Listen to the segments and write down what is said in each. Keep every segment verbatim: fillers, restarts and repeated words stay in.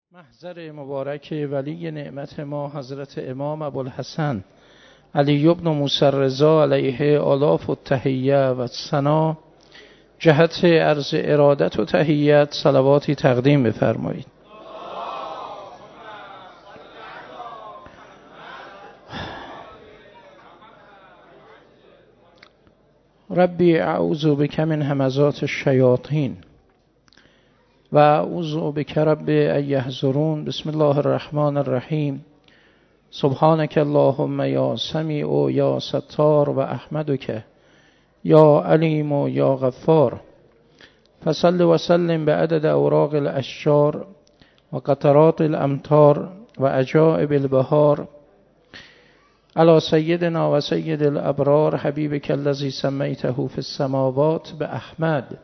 محضر مبارک ولی نعمت ما حضرت امام ابوالحسن علی بن موسی رضا علیه آلاف التحیه و الثنا جهت عرض ارادت و تحیت صلواتی تقدیم بفرمایید. ربی اعوذ بک من همزات الشیاطین و اعوذ بک رب ان یحضرون. بسم الله الرحمن الرحیم. سبحانك اللهم یا سمیع یا ستار و احمدک یا علیم یا غفار. فصل و سلم بعدد اوراق الاشجار و قطرات الامطار و عجائب البهار علی سیدنا و سید الابرار حبیبک الذی سمیته فی السماوات باحمد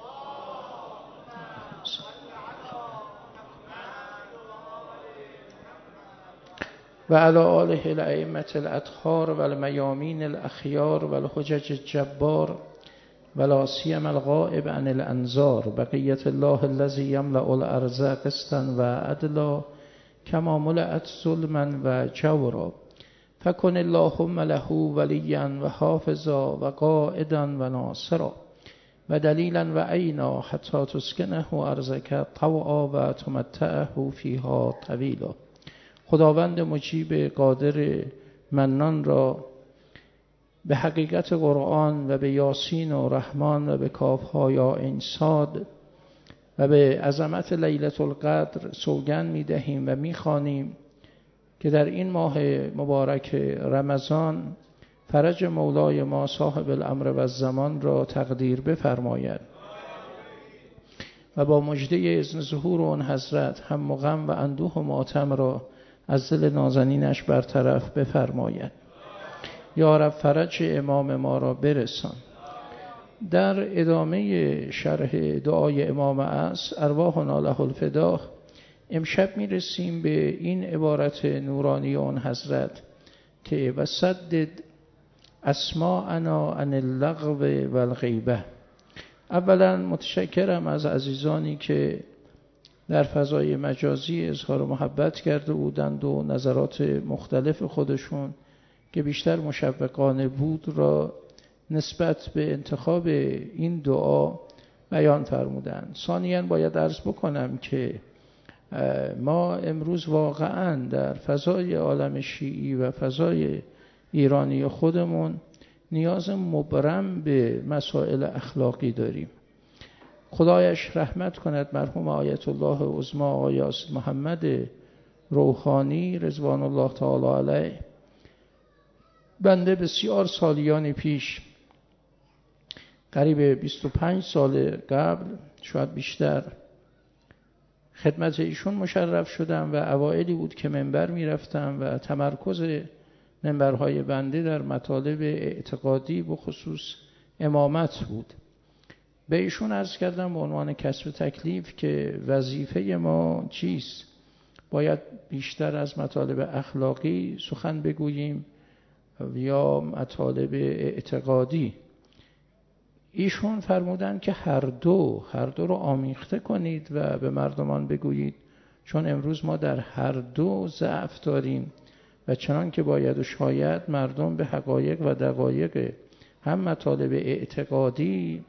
و علی آله الائمة الاطهار و المیامین الاخیار و الحجج الجبار و لا سیما الغائب عن الانظار بقیت الله الذی یملأ الارض قسطا و عدلا کما ملأت ظلما و جورا. فکن اللهم له ولیا و حافظا و قائدا و ناصرا و دلیلا و عینا حتی تسکنه ارضک طوعا و تمتعه فیها طویلا. خداوند مجیب قادر منان را به حقیقت قرآن و به یاسین و رحمان و به کافها یا انصاد و به عظمت لیلة القدر سوگند می دهیم و می خوانیم که در این ماه مبارک رمضان فرج مولای ما صاحب الامر و الزمان را تقدیر بفرماید و با مژده اذن ظهور اون حضرت هم و غم و اندوه و ماتم را از دل نازنینش برطرف بفرماید. یا رب فرج امام ما را برسان. در ادامه شرح دعای امام عصر ارواحنا له الفداء امشب می رسیم به این عبارت نورانی اون حضرت که و سدد اسماعنا عن اللغو و الغیبه. اولا متشکرم از عزیزانی که در فضای مجازی اظهار محبت کرده بودند و نظرات مختلف خودشون که بیشتر مشوقانه بود را نسبت به انتخاب این دعا بیان فرمودند. ثانیاً باید عرض بکنم که ما امروز واقعاً در فضای عالم شیعی و فضای ایرانی خودمون نیاز مبرم به مسائل اخلاقی داریم. خدایش رحمت کند مرحوم آیت الله عظمی آقای محمد روحانی رضوان الله تعالی علیه. بنده بسیار سالیان پیش قریب بیست و پنج سال قبل شاید بیشتر خدمت ایشون مشرف شدم و اوائلی بود که منبر می رفتم و تمرکز منبرهای بنده در مطالب اعتقادی و خصوص امامت بود. به ایشون عرض کردم به عنوان کسب تکلیف که وظیفه ما چیست؟ باید بیشتر از مطالب اخلاقی سخن بگوییم یا مطالب اعتقادی؟ ایشون فرمودن که هر دو هر دو رو آمیخته کنید و به مردمان بگویید، چون امروز ما در هر دو ضعف داریم و چنان که باید و شاید مردم به حقایق و دقایق هم مطالب اعتقادی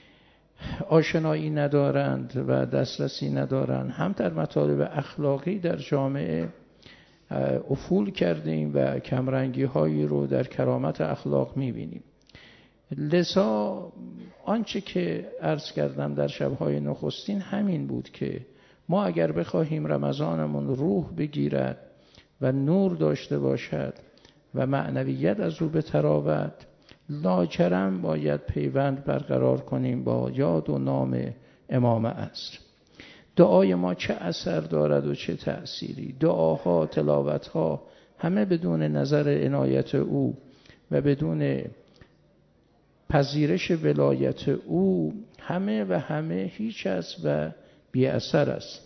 آشنایی ندارند و دسترسی ندارند، هم در مطالب اخلاقی در جامعه افول کردیم و کمرنگی هایی رو در کرامت اخلاق میبینیم. لذا آنچه که عرض کردم در شبهای نخستین همین بود که ما اگر بخواهیم رمضانمون روح بگیرد و نور داشته باشد و معنویت از او بتراود، لاجرم باید پیوند برقرار کنیم با یاد و نام امام عصر. دعای ما چه اثر دارد و چه تأثیری؟ دعاها، تلاوتها همه بدون نظر عنایت او و بدون پذیرش ولایت او همه و همه هیچ است و بی اثر است.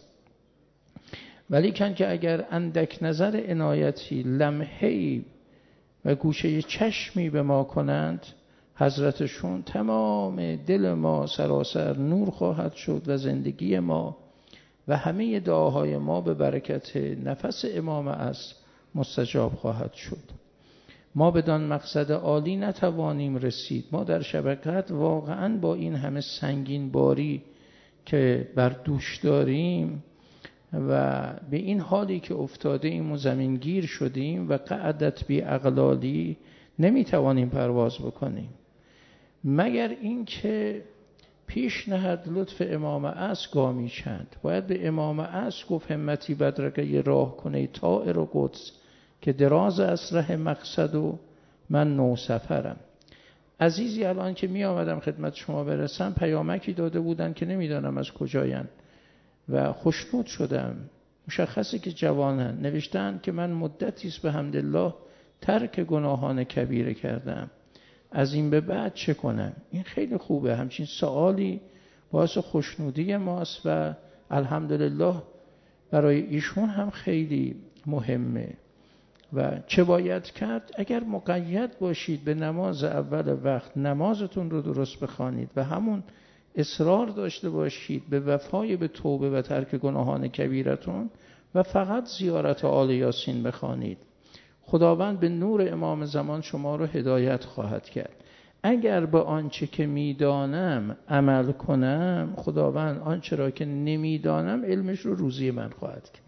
ولی کن که اگر اندک نظر عنایتی لمحه‌ای و گوشه چشمی به ما کنند، حضرتشون تمام دل ما سراسر نور خواهد شد و زندگی ما و همه دعاهای ما به برکت نفس امام عصر مستجاب خواهد شد. ما بدان مقصد عالی نتوانیم رسید. ما در شبکت واقعا با این همه سنگین باری که بر دوش داریم و به این حالی که افتاده ایم و زمینگیر شدیم و قعدت بی اغلالی نمیتوانیم پرواز بکنیم، مگر این که پیش نهد لطف امام عصر گامی چند. باید به امام عصر گفت همتی بدرقه راه کنه طائر و قدس که دراز از ره مقصد و من نو سفرم. عزیزی الان که می آمدم خدمت شما برسم پیامکی داده بودن که نمیدانم از کجاین و خوشنود شدم. مشخصه که جوانن. نوشتن که من مدتی است به حمدالله ترک گناهان کبیره کردم، از این به بعد چه کنم؟ این خیلی خوبه. همچین سوالی باعث خوشنودی ماست و الحمدلله برای ایشون هم خیلی مهمه. و چه باید کرد؟ اگر مقید باشید به نماز اول وقت، نمازتون رو درست بخوانید و همون اصرار داشته باشید به وفای به توبه و ترک گناهان کبیرتون و فقط زیارت آل یاسین بخوانید، خداوند به نور امام زمان شما رو هدایت خواهد کرد. اگر به آنچه که میدانم عمل کنم، خداوند آنچه را که نمیدانم علمش رو روزی من خواهد کرد.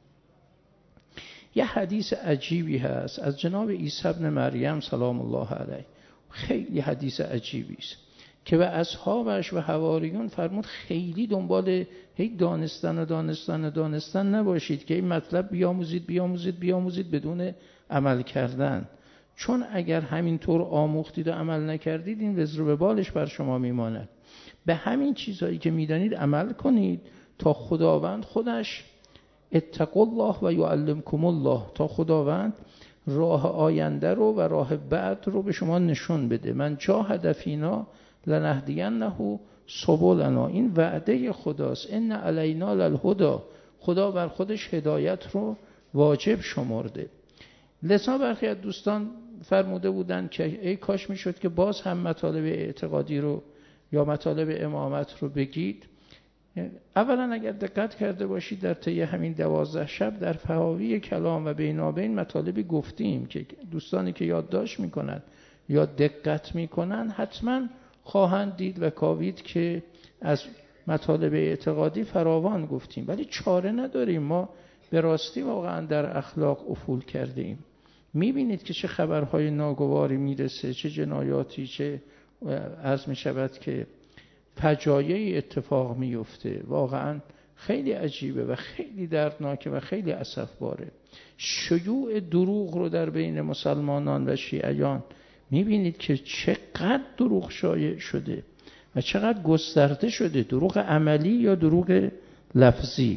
یه حدیث عجیبی هست از جناب عیسی ابن مریم سلام الله علیه، خیلی حدیث عجیبی است که به اصحابش و حواریون فرمود خیلی دنبال هی دانستن و دانستن و دانستن نباشید که این مطلب بیاموزید بیاموزید بیاموزید بدون عمل کردن، چون اگر همینطور آموختید و عمل نکردید این وزر به بالش بر شما میماند. به همین چیزهایی که میدانید عمل کنید تا خداوند خودش اتقوا الله و یعلمکم الله، تا خداوند راه آینده رو و راه بعد رو به شما نشون بده. من جاهد فینا لنهدینه سبلنا، این وعده خداست. ان علینا للهدی، خدا بر خودش هدایت رو واجب شمرده. لذا برخی از دوستان فرموده بودند که ای کاش میشد که باز هم مطالب اعتقادی رو یا مطالب امامت رو بگید. اولا اگر دقت کرده باشید در طی همین دوازده شب در فحاوی کلام و بینابین مطالبی گفتیم که دوستانی که یادداشت میکنن یا دقت میکنن حتما خواهند دید و کاوید که از مطالب اعتقادی فراوان گفتیم، ولی چاره نداریم. ما به راستی واقعا در اخلاق افول کردیم. میبینید که چه خبرهای ناگواری میرسه، چه جنایاتی، چه عرض میشود که فجایعی اتفاق میفته. واقعا خیلی عجیبه و خیلی دردناکه و خیلی اسفباره. شیوع دروغ رو در بین مسلمانان و شیعیان میبینید که چقدر دروغ شایع شده و چقدر گسترده شده، دروغ عملی یا دروغ لفظی.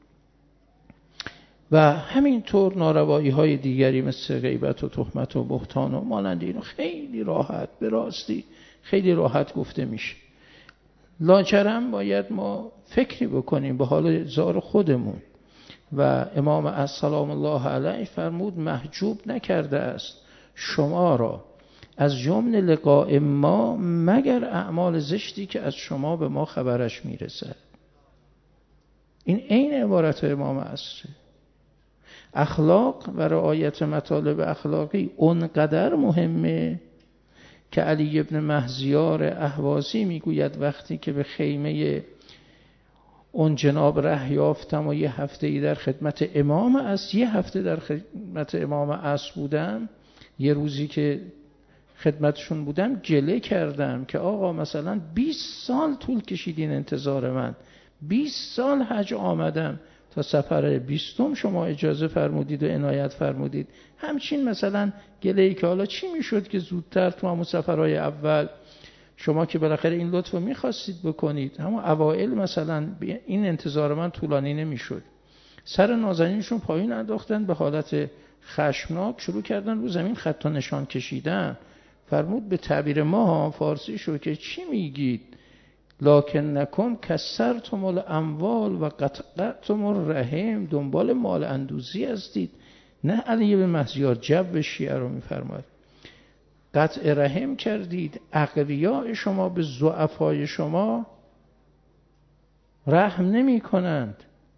و همینطور ناروایی های دیگری مثل غیبت و تهمت و بهتان و مانند اینو خیلی راحت به راستی خیلی راحت گفته میشه. لاجرم باید ما فکری بکنیم به حال زار خودمون. و امام السلام الله علیه فرمود محجوب نکرده است شما را از جمله لقاء ما مگر اعمال زشتی که از شما به ما خبرش میرسه. این عین عبارت امام عصر. اخلاق و رعایت مطالب اخلاقی اونقدر مهمه که علی ابن مهزیار اهوازی میگوید وقتی که به خیمه اون جناب ره یافتم و یه هفته ای در خدمت امام عصر یه هفته در خدمت امام عصر بودم، یه روزی که خدمتشون بودم گله کردم که آقا مثلا بیست سال طول کشیدین انتظار من، بیست سال حج آمدم تا سفر بیستم شما اجازه فرمودید و عنایت فرمودید. همچین مثلا گله‌ای که حالا چی میشد که زودتر تو همون سفرهای اول شما که بالاخره این لطف رو میخواستید بکنید، همون اوائل مثلا این انتظار من طولانی نمیشد. سر نازنینشون پایین انداختن، به حالت خشمناک شروع کردن رو زمین خط و نشان کشیدن. فرمود به تعبیر ما فارسی شو که چی میگید؟ لکنکم کسرتم الاموال و قطعتم الرحم، دنبال مال اندوزی هستید. نه علی به مهزیار جو شیعه رو میفرماید قطع رحم کردید. اقویاء شما به ضعفای شما رحم نمی کنند.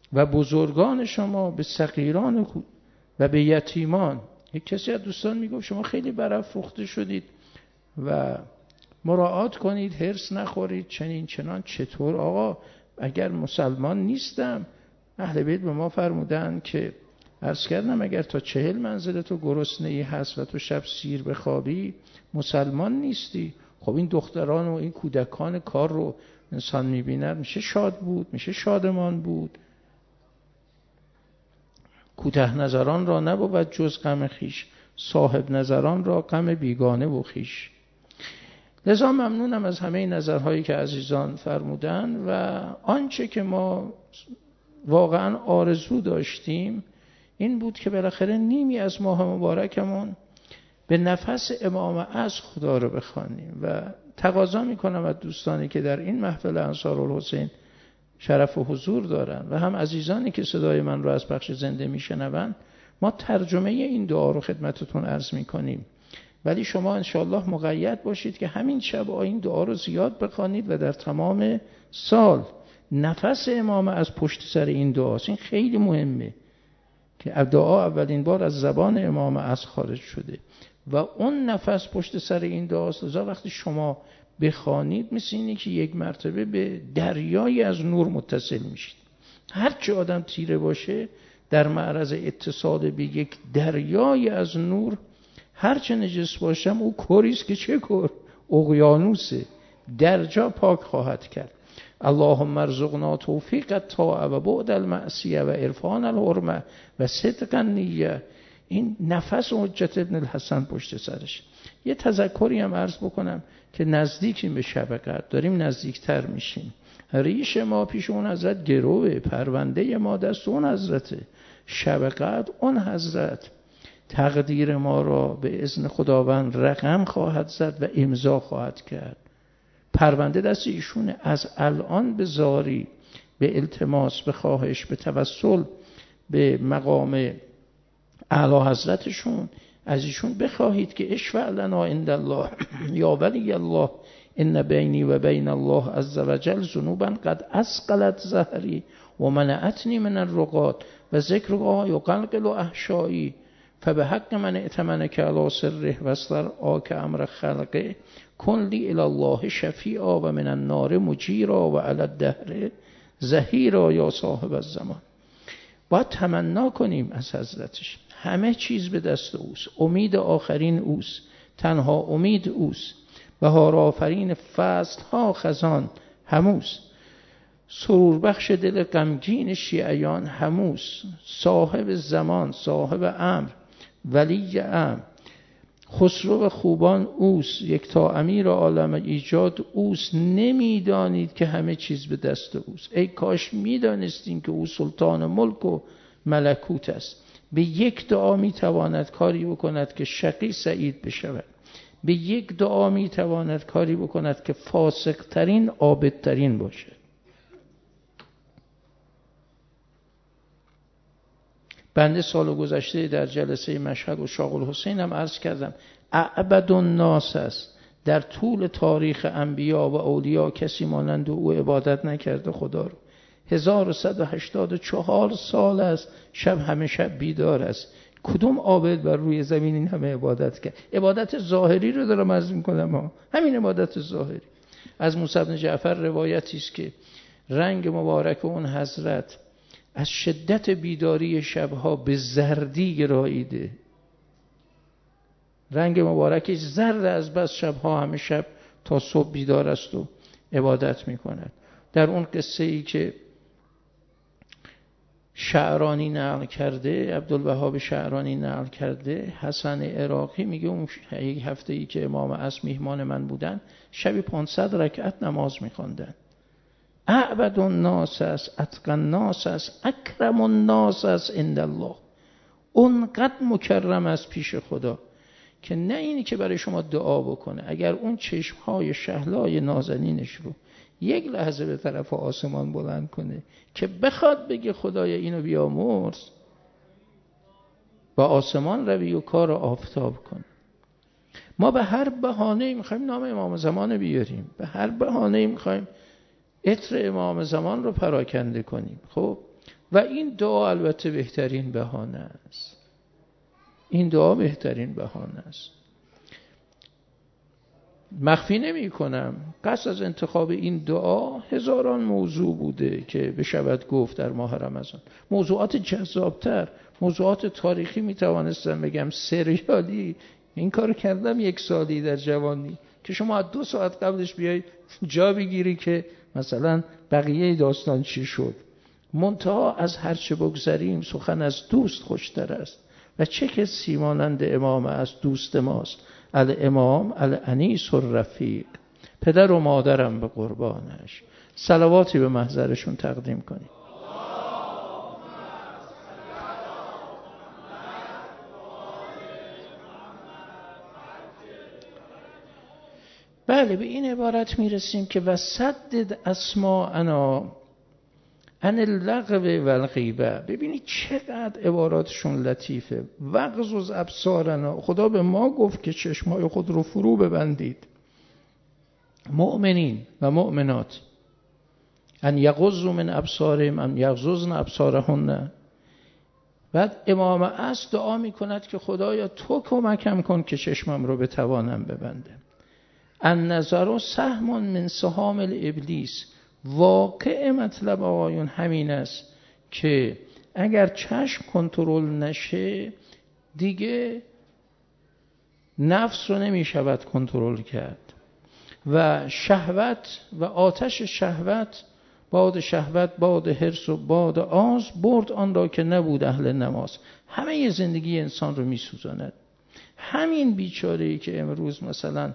و بزرگان شما به صغیران و به یتیمان. یک کسی از دوستان میگفت شما خیلی برافروخته شدید و مراعات کنید هرس نخورید چنین چنان. چطور آقا؟ اگر مسلمان نیستم، اهل بیت به ما فرمودن که عرض کردم اگر تا چهل منزل تو گرسنه‌ای هست و تو شب سیر بخوابی مسلمان نیستی. خب این دختران و این کودکان کار رو انسان میبیند میشه شاد بود، میشه شادمان بود. کوته نظران را نبود جز غم خیش، صاحب نظران را غم بیگانه و خیش. لذا ممنونم از همه نظرهایی که عزیزان فرمودن و آنچه که ما واقعا آرزو داشتیم این بود که بالاخره نیمی از ماه مبارکمون به نفس امام عصر خدا رو بخوانیم و تقاضا میکنم از دوستانی که در این محفل انصارالحسین شرف و حضور دارن و هم عزیزانی که صدای من رو از بخش زنده میشنون، ما ترجمه این دعا رو خدمتتون عرض میکنیم، ولی شما انشاءالله مقید باشید که همین شب این دعا رو زیاد بخوانید و در تمام سال نفس امام از پشت سر این دعاست. این خیلی مهمه که دعا اولین بار از زبان امام از خارج شده و اون نفس پشت سر این دعاست. لذا وقتی شما بخوانید مثل اینه که یک مرتبه به دریایی از نور متصل میشید. هر چه آدم تیره باشه در معرض اتصال به یک دریایی از نور، هر چه نجس باشم او کوریست که چه کور اقیانوسه، در جا پاک خواهد کرد. اللهم ارزقنا توفیق الطاعه و بعد المعصیه و عرفان الحرمه و صدق النیه. این نفس حجت ابن الحسن پشت سرش. یه تذکری هم عرض بکنم که نزدیکیم به شب قدر، داریم نزدیکتر میشیم. ریش ما پیش اون حضرت گروه، پرونده ما دست اون حضرته. شب قدر اون حضرت تقدیر ما را به اذن خداوند رقم خواهد زد و امضا خواهد کرد. پرونده دست ایشونه. از الان به زاری، به التماس، به خواهش، به توسل به مقام اعلی حضرتشون از ایشون بخواهید که اشفع لنا عند الله یا ولی الله ان بینی و بین الله عز وجل ذنوبا قد اسقلت ظهری و منعتنی من الرقاد و ذکرها یقلقل احشایی فبحق من ائتمنک علی سره و استرعاک امر خلقه کن لی الی الله شفیعا و من النار مجیرا و علی الدهر زهیرا یا صاحب الزمان. باید تمنا کنیم از حضرتش. همه چیز به دست اوست. امید آخرین اوست. تنها امید اوست. بهار آفرین فصل ها خزان هموست. سرور بخش دل غمگین شیعیان هموست. صاحب زمان، صاحب امر، ولی امر، خسرو خوبان اوست. یک تا امیر عالم ایجاد اوست. نمیدانید که همه چیز به دست اوست. ای کاش میدانستین که او سلطان ملک و ملکوت است. به یک دعا میتواند کاری بکند که شقی سعید بشود. به یک دعا میتواند کاری بکند که فاسق ترین عابد ترین باشد. بنده سال گذشته در جلسه مشهد و شاق الحسین هم عرض کردم اعبد الناس است. در طول تاریخ انبیا و اولیا کسی مانند او عبادت نکرده خدا رو. هزار و صد و هشتاد و چهار سال است شب همه شب بیدار است. کدوم عابد بر روی زمین این همه عبادت کرد؟ عبادت ظاهری رو دارم عرض می‌کنم ها. همین عبادت ظاهری. از موسی بن جعفر روایتی است که رنگ مبارک اون حضرت از شدت بیداری شبها به زردی گراییده. رنگ مبارکش زرد از بس شبها همه شب تا صبح بیدار است و عبادت می‌کند. در اون قصه ای که شعرانی نقل کرده، عبدالوهاب شعرانی نقل کرده، حسن عراقی میگه اون یک هفته ای که امام عصر میهمان من بودن شبی پانصد رکعت نماز میخواندن. اعبد الناس است، اتقى الناس است، اکرم الناس است عند الله. اونقدر مکرم است پیش خدا که نه اینی که برای شما دعا بکنه، اگر اون چشمهای شهلای نازنینش رو یک لحظه به طرف آسمان بلند کنه که بخواد بگه خدای اینو بیامرز، با آسمان روی و کار آفتاب کن. ما به هر بهانه‌ای میخوایم نام امام زمان بیاریم، به هر بهانه‌ای میخوایم عطر امام زمان رو پراکنده کنیم. خب و این دعا البته بهترین بهانه است. این دعا بهترین بهانه است. مخفی نمی کنم قصد از انتخاب این دعا هزاران موضوع بوده که بشود گفت در ماه رمضان. موضوعات جذابتر، موضوعات تاریخی می توانستم بگم، سریالی. این کار کردم یک سالی در جوانی که شما از دو ساعت قبلش بیای جا بگیری که مثلا بقیه داستان چی شد. منتها از هرچه بگذریم سخن از دوست خوشتر است و چه کسی مانند امام از دوست ماست. الامام الانیس الرفیق، پدر و مادرم به قربانش. صلواتی به محضرشون تقدیم کنیم. بله، به این عبارت میرسیم که وسدد اسماءنا عن اللغو والغیبه. ببینید چقدر عباراتشون لطیفه. وغضض ابصارنا، خدا به ما گفت که چشمای خود رو فرو ببندید. مؤمنین و مؤمنات ان یغضوا من ابصارهم ان یغضضن ابصارهن. بعد امام عصر دعا میکند که خدایا تو کمکم کن که چشمم رو بتوانم ببندم. النظر سهم من سهام الابلیس. واقع مطلب آقایون همین است که اگر چشم کنترل نشه دیگه نفس رو نمی شود کنترل کرد و شهوت و آتش شهوت، باد شهوت، باد حرص و باد آز برد آن را که نبود اهل نماز. همه ی زندگی انسان رو می سوزاند. همین بیچاره‌ای که امروز مثلا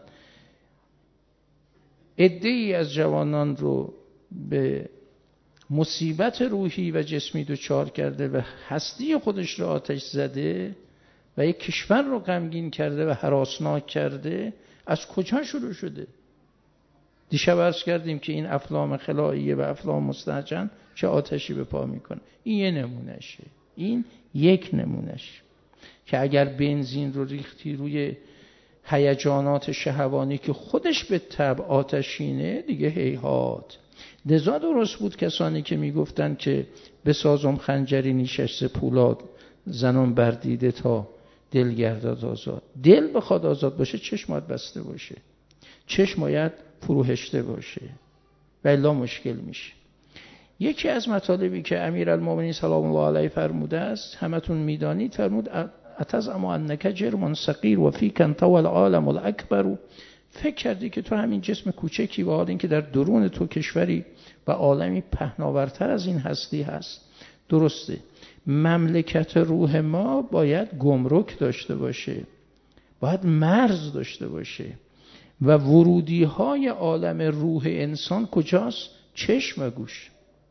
عده‌ای از جوانان رو به مصیبت روحی و جسمی دچار کرده و هستی خودش رو آتش زده و یک کشور رو غمگین کرده و هراسناک کرده، از کجا شروع شده؟ دیشب عرض کردیم که این افلام خلاییه و افلام مستهجن چه آتشی به پا میکنه. این یه نمونشه. این یک نمونش که اگر بنزین رو ریختی روی هیجانات شهوانی که خودش به طبع آتشینه دیگه هیهات. لذا درست بود کسانی که میگفتن که بسازم خنجری نیشش پولاد زنم بردیده تا دل گرداد آزاد. دل بخواد آزاد باشه چشمات بسته باشه، چشم باید فروهشته باشه و الا مشکل میشه. یکی از مطالبی که امیرالمومنین سلام الله علیه فرموده است همتون میدانید، فرمود اتزعم انک جرم صغیر و فیک انت والعالم الاکبر. فکر کردی که تو همین جسم کوچکی و حال این که در درون تو کشوری و عالمی پهناورتر از این هستی هست. درسته، مملکت روح ما باید گمرک داشته باشه، باید مرز داشته باشه و ورودی های عالم روح انسان کجاست؟ چشم و گوش.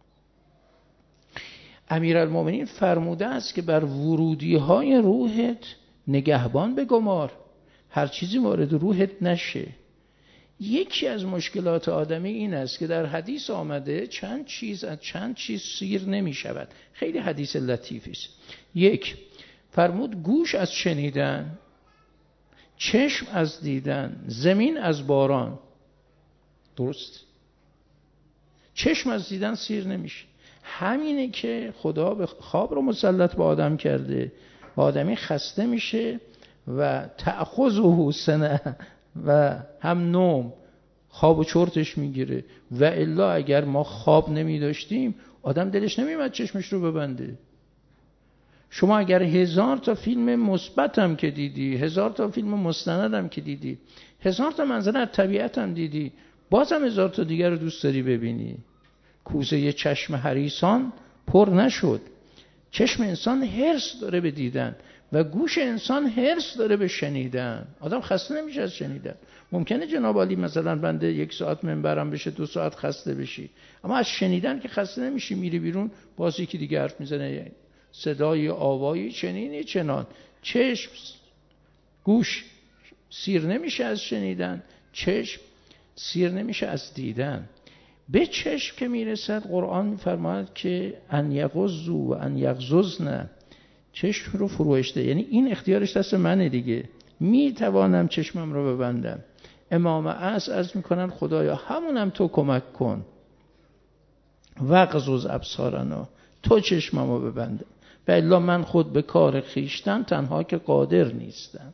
امیرالمومنین فرموده است که بر ورودی های روحت نگهبان بگمار، هر چیزی وارد روحت نشه. یکی از مشکلات آدمی این است که در حدیث آمده چند چیز از چند چیز سیر نمی شود. خیلی حدیث لطیفی است. یک، فرمود گوش از شنیدن، چشم از دیدن، زمین از باران. درست؟ چشم از دیدن سیر نمیشه. همینه که خدا به خواب رو مسلط به آدم کرده و آدمی خسته میشه و تأخذه سنه و هم نوم، خواب و چرتش میگیره. و الا اگر ما خواب نمی داشتیم آدم دلش نمیمد چشمش رو ببنده. شما اگر هزار تا فیلم مثبت هم که دیدی، هزار تا فیلم مستند هم که دیدی، هزار تا منظر از طبیعت هم دیدی، بازم هزار تا دیگر رو دوست داری ببینی. کوزه ی چشم حریصان پر نشد. چشم انسان حرص داره به دیدن و گوش انسان حرص داره به شنیدن. آدم خسته نمیشه از شنیدن. ممکنه جناب عالی مثلا بنده یک ساعت منبرم بشه دو ساعت خسته بشی، اما از شنیدن که خسته نمیشی. میری بیرون باز یکی دیگه حرف میزنه، صدای آوایی چنینی چنان. چشم گوش سیر نمیشه از شنیدن، چشم سیر نمیشه از دیدن. به چشم که میرسد قرآن میفرماید که ان یغضوا و ان یغضضن، چشم رو فروهشته، یعنی این اختیارش دست منه دیگه، میتوانم چشمم رو ببندم. امام عصر عرض میکنن خدایا همونم تو کمک کن. وغضض ابصارنا، تو چشممو ببنده و الا من خود به کار خیشتن تنها که قادر نیستم.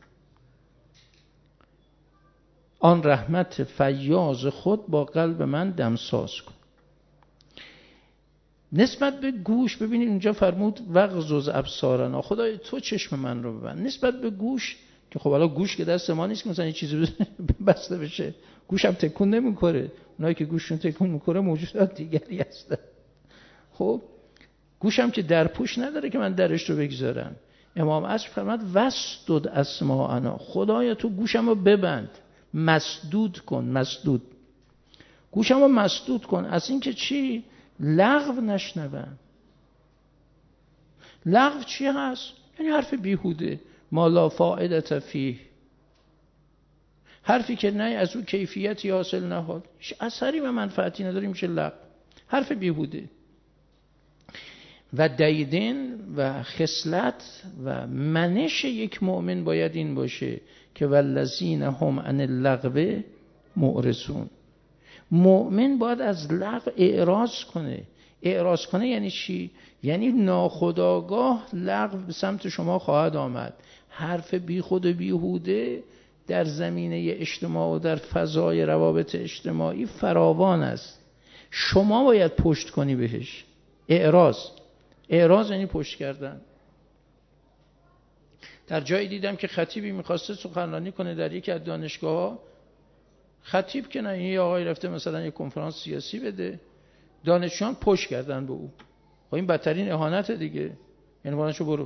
آن رحمت فیاض خود با قلب من دمساز کن. نسبت به گوش ببینید اونجا فرمود وغضض ابصارنا، خدای تو چشم من رو ببند. نسبت به گوش که خب حالا گوش که دست ما نیست که مثلا یه چیزی بسته بشه، گوشم تکون نمیکنه. اونایی که گوششون تکون میکنه موجودات دیگری هستن. خب گوشم که در پوش نداره که من درش رو بگذارم. امام عصر فرمود وسدد اسماعنا، خدایا تو گوشم رو ببند، مسدود کن. مسدود گوشم رو مسدود کن از این که چی؟ لغو نشنوم. لغو چی هست؟ یعنی حرف بیهوده، ما لا فائدة فیه، حرفی که نه از اون کیفیتی حاصل نهاد، هیچ اثری و منفعتی نداره، میشه لغو، حرف بیهوده. و دیدن و خصلت و منش یک مؤمن باید این باشه که والذین هم عن اللغو معرضون. مؤمن باید از لغو اعراض کنه. اعراض کنه یعنی چی؟ یعنی ناخودآگاه لغو به سمت شما خواهد آمد. حرف بی خود و بیهوده در زمینه اجتماع و در فضای روابط اجتماعی فراوان است. شما باید پشت کنی بهش. اعراض اعراض یعنی پشت کردن. در جایی دیدم که خطیبی میخواسته سخنرانی کنه در یکی از دانشگاه‌ها. خطیب که نه، یه آقای رفته مثلا یه کنفرانس سیاسی بده، دانشجویان پشت کردن به او. خب این بدترین اهانت دیگه. یعنی وانشو برو.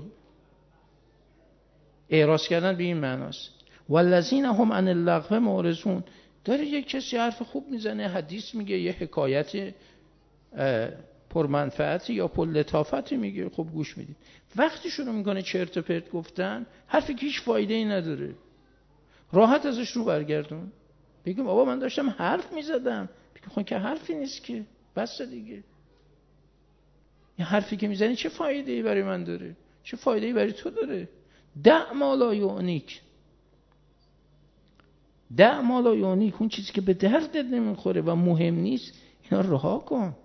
اعراض کردن به این معناست. والذین هم عن اللغو معرضون. داره یک کسی حرف خوب میزنه، حدیث میگه، یه حکایت پرمنفعتی یا پر لطافتی میگه، خب گوش میدید. وقتی شروع میکنه چرت و پرت گفتن، حرفی که هیچ فایده ای نداره، راحت ازش رو برگردون. بگیم بابا من داشتم حرف میزدم. بگیم خب که حرفی نیست که، بس دیگه. این حرفی که میزنی چه فایده ای برای من داره؟ چه فایده ای برای تو داره؟ دع ما لا یعنیک. دع ما لا یعنیک، اون چیزی که به دردت نمیخوره و مهم نیست، اینا رها کن.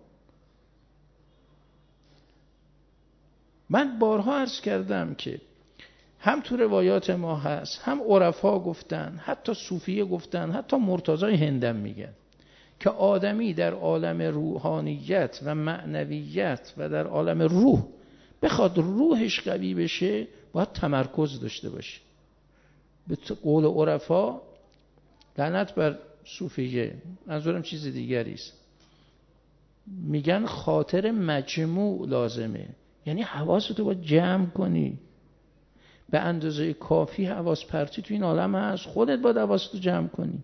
من بارها عرض کردم که هم تو روایات ما هست، هم عرفا گفتن، حتی صوفیه گفتن، حتی مرتضی هندم میگن که آدمی در عالم روحانیت و معنویت و در عالم روح بخواد روحش قوی بشه، باید تمرکز داشته باشه. به قول عرفا، لعنت بر صوفیه، منظورم چیز دیگری است، میگن خاطر مجموع لازمه. یعنی حواستو باید جمع کنی. به اندازه کافی حواس پرتی تو این عالم هست، خودت باید حواستو جمع کنی.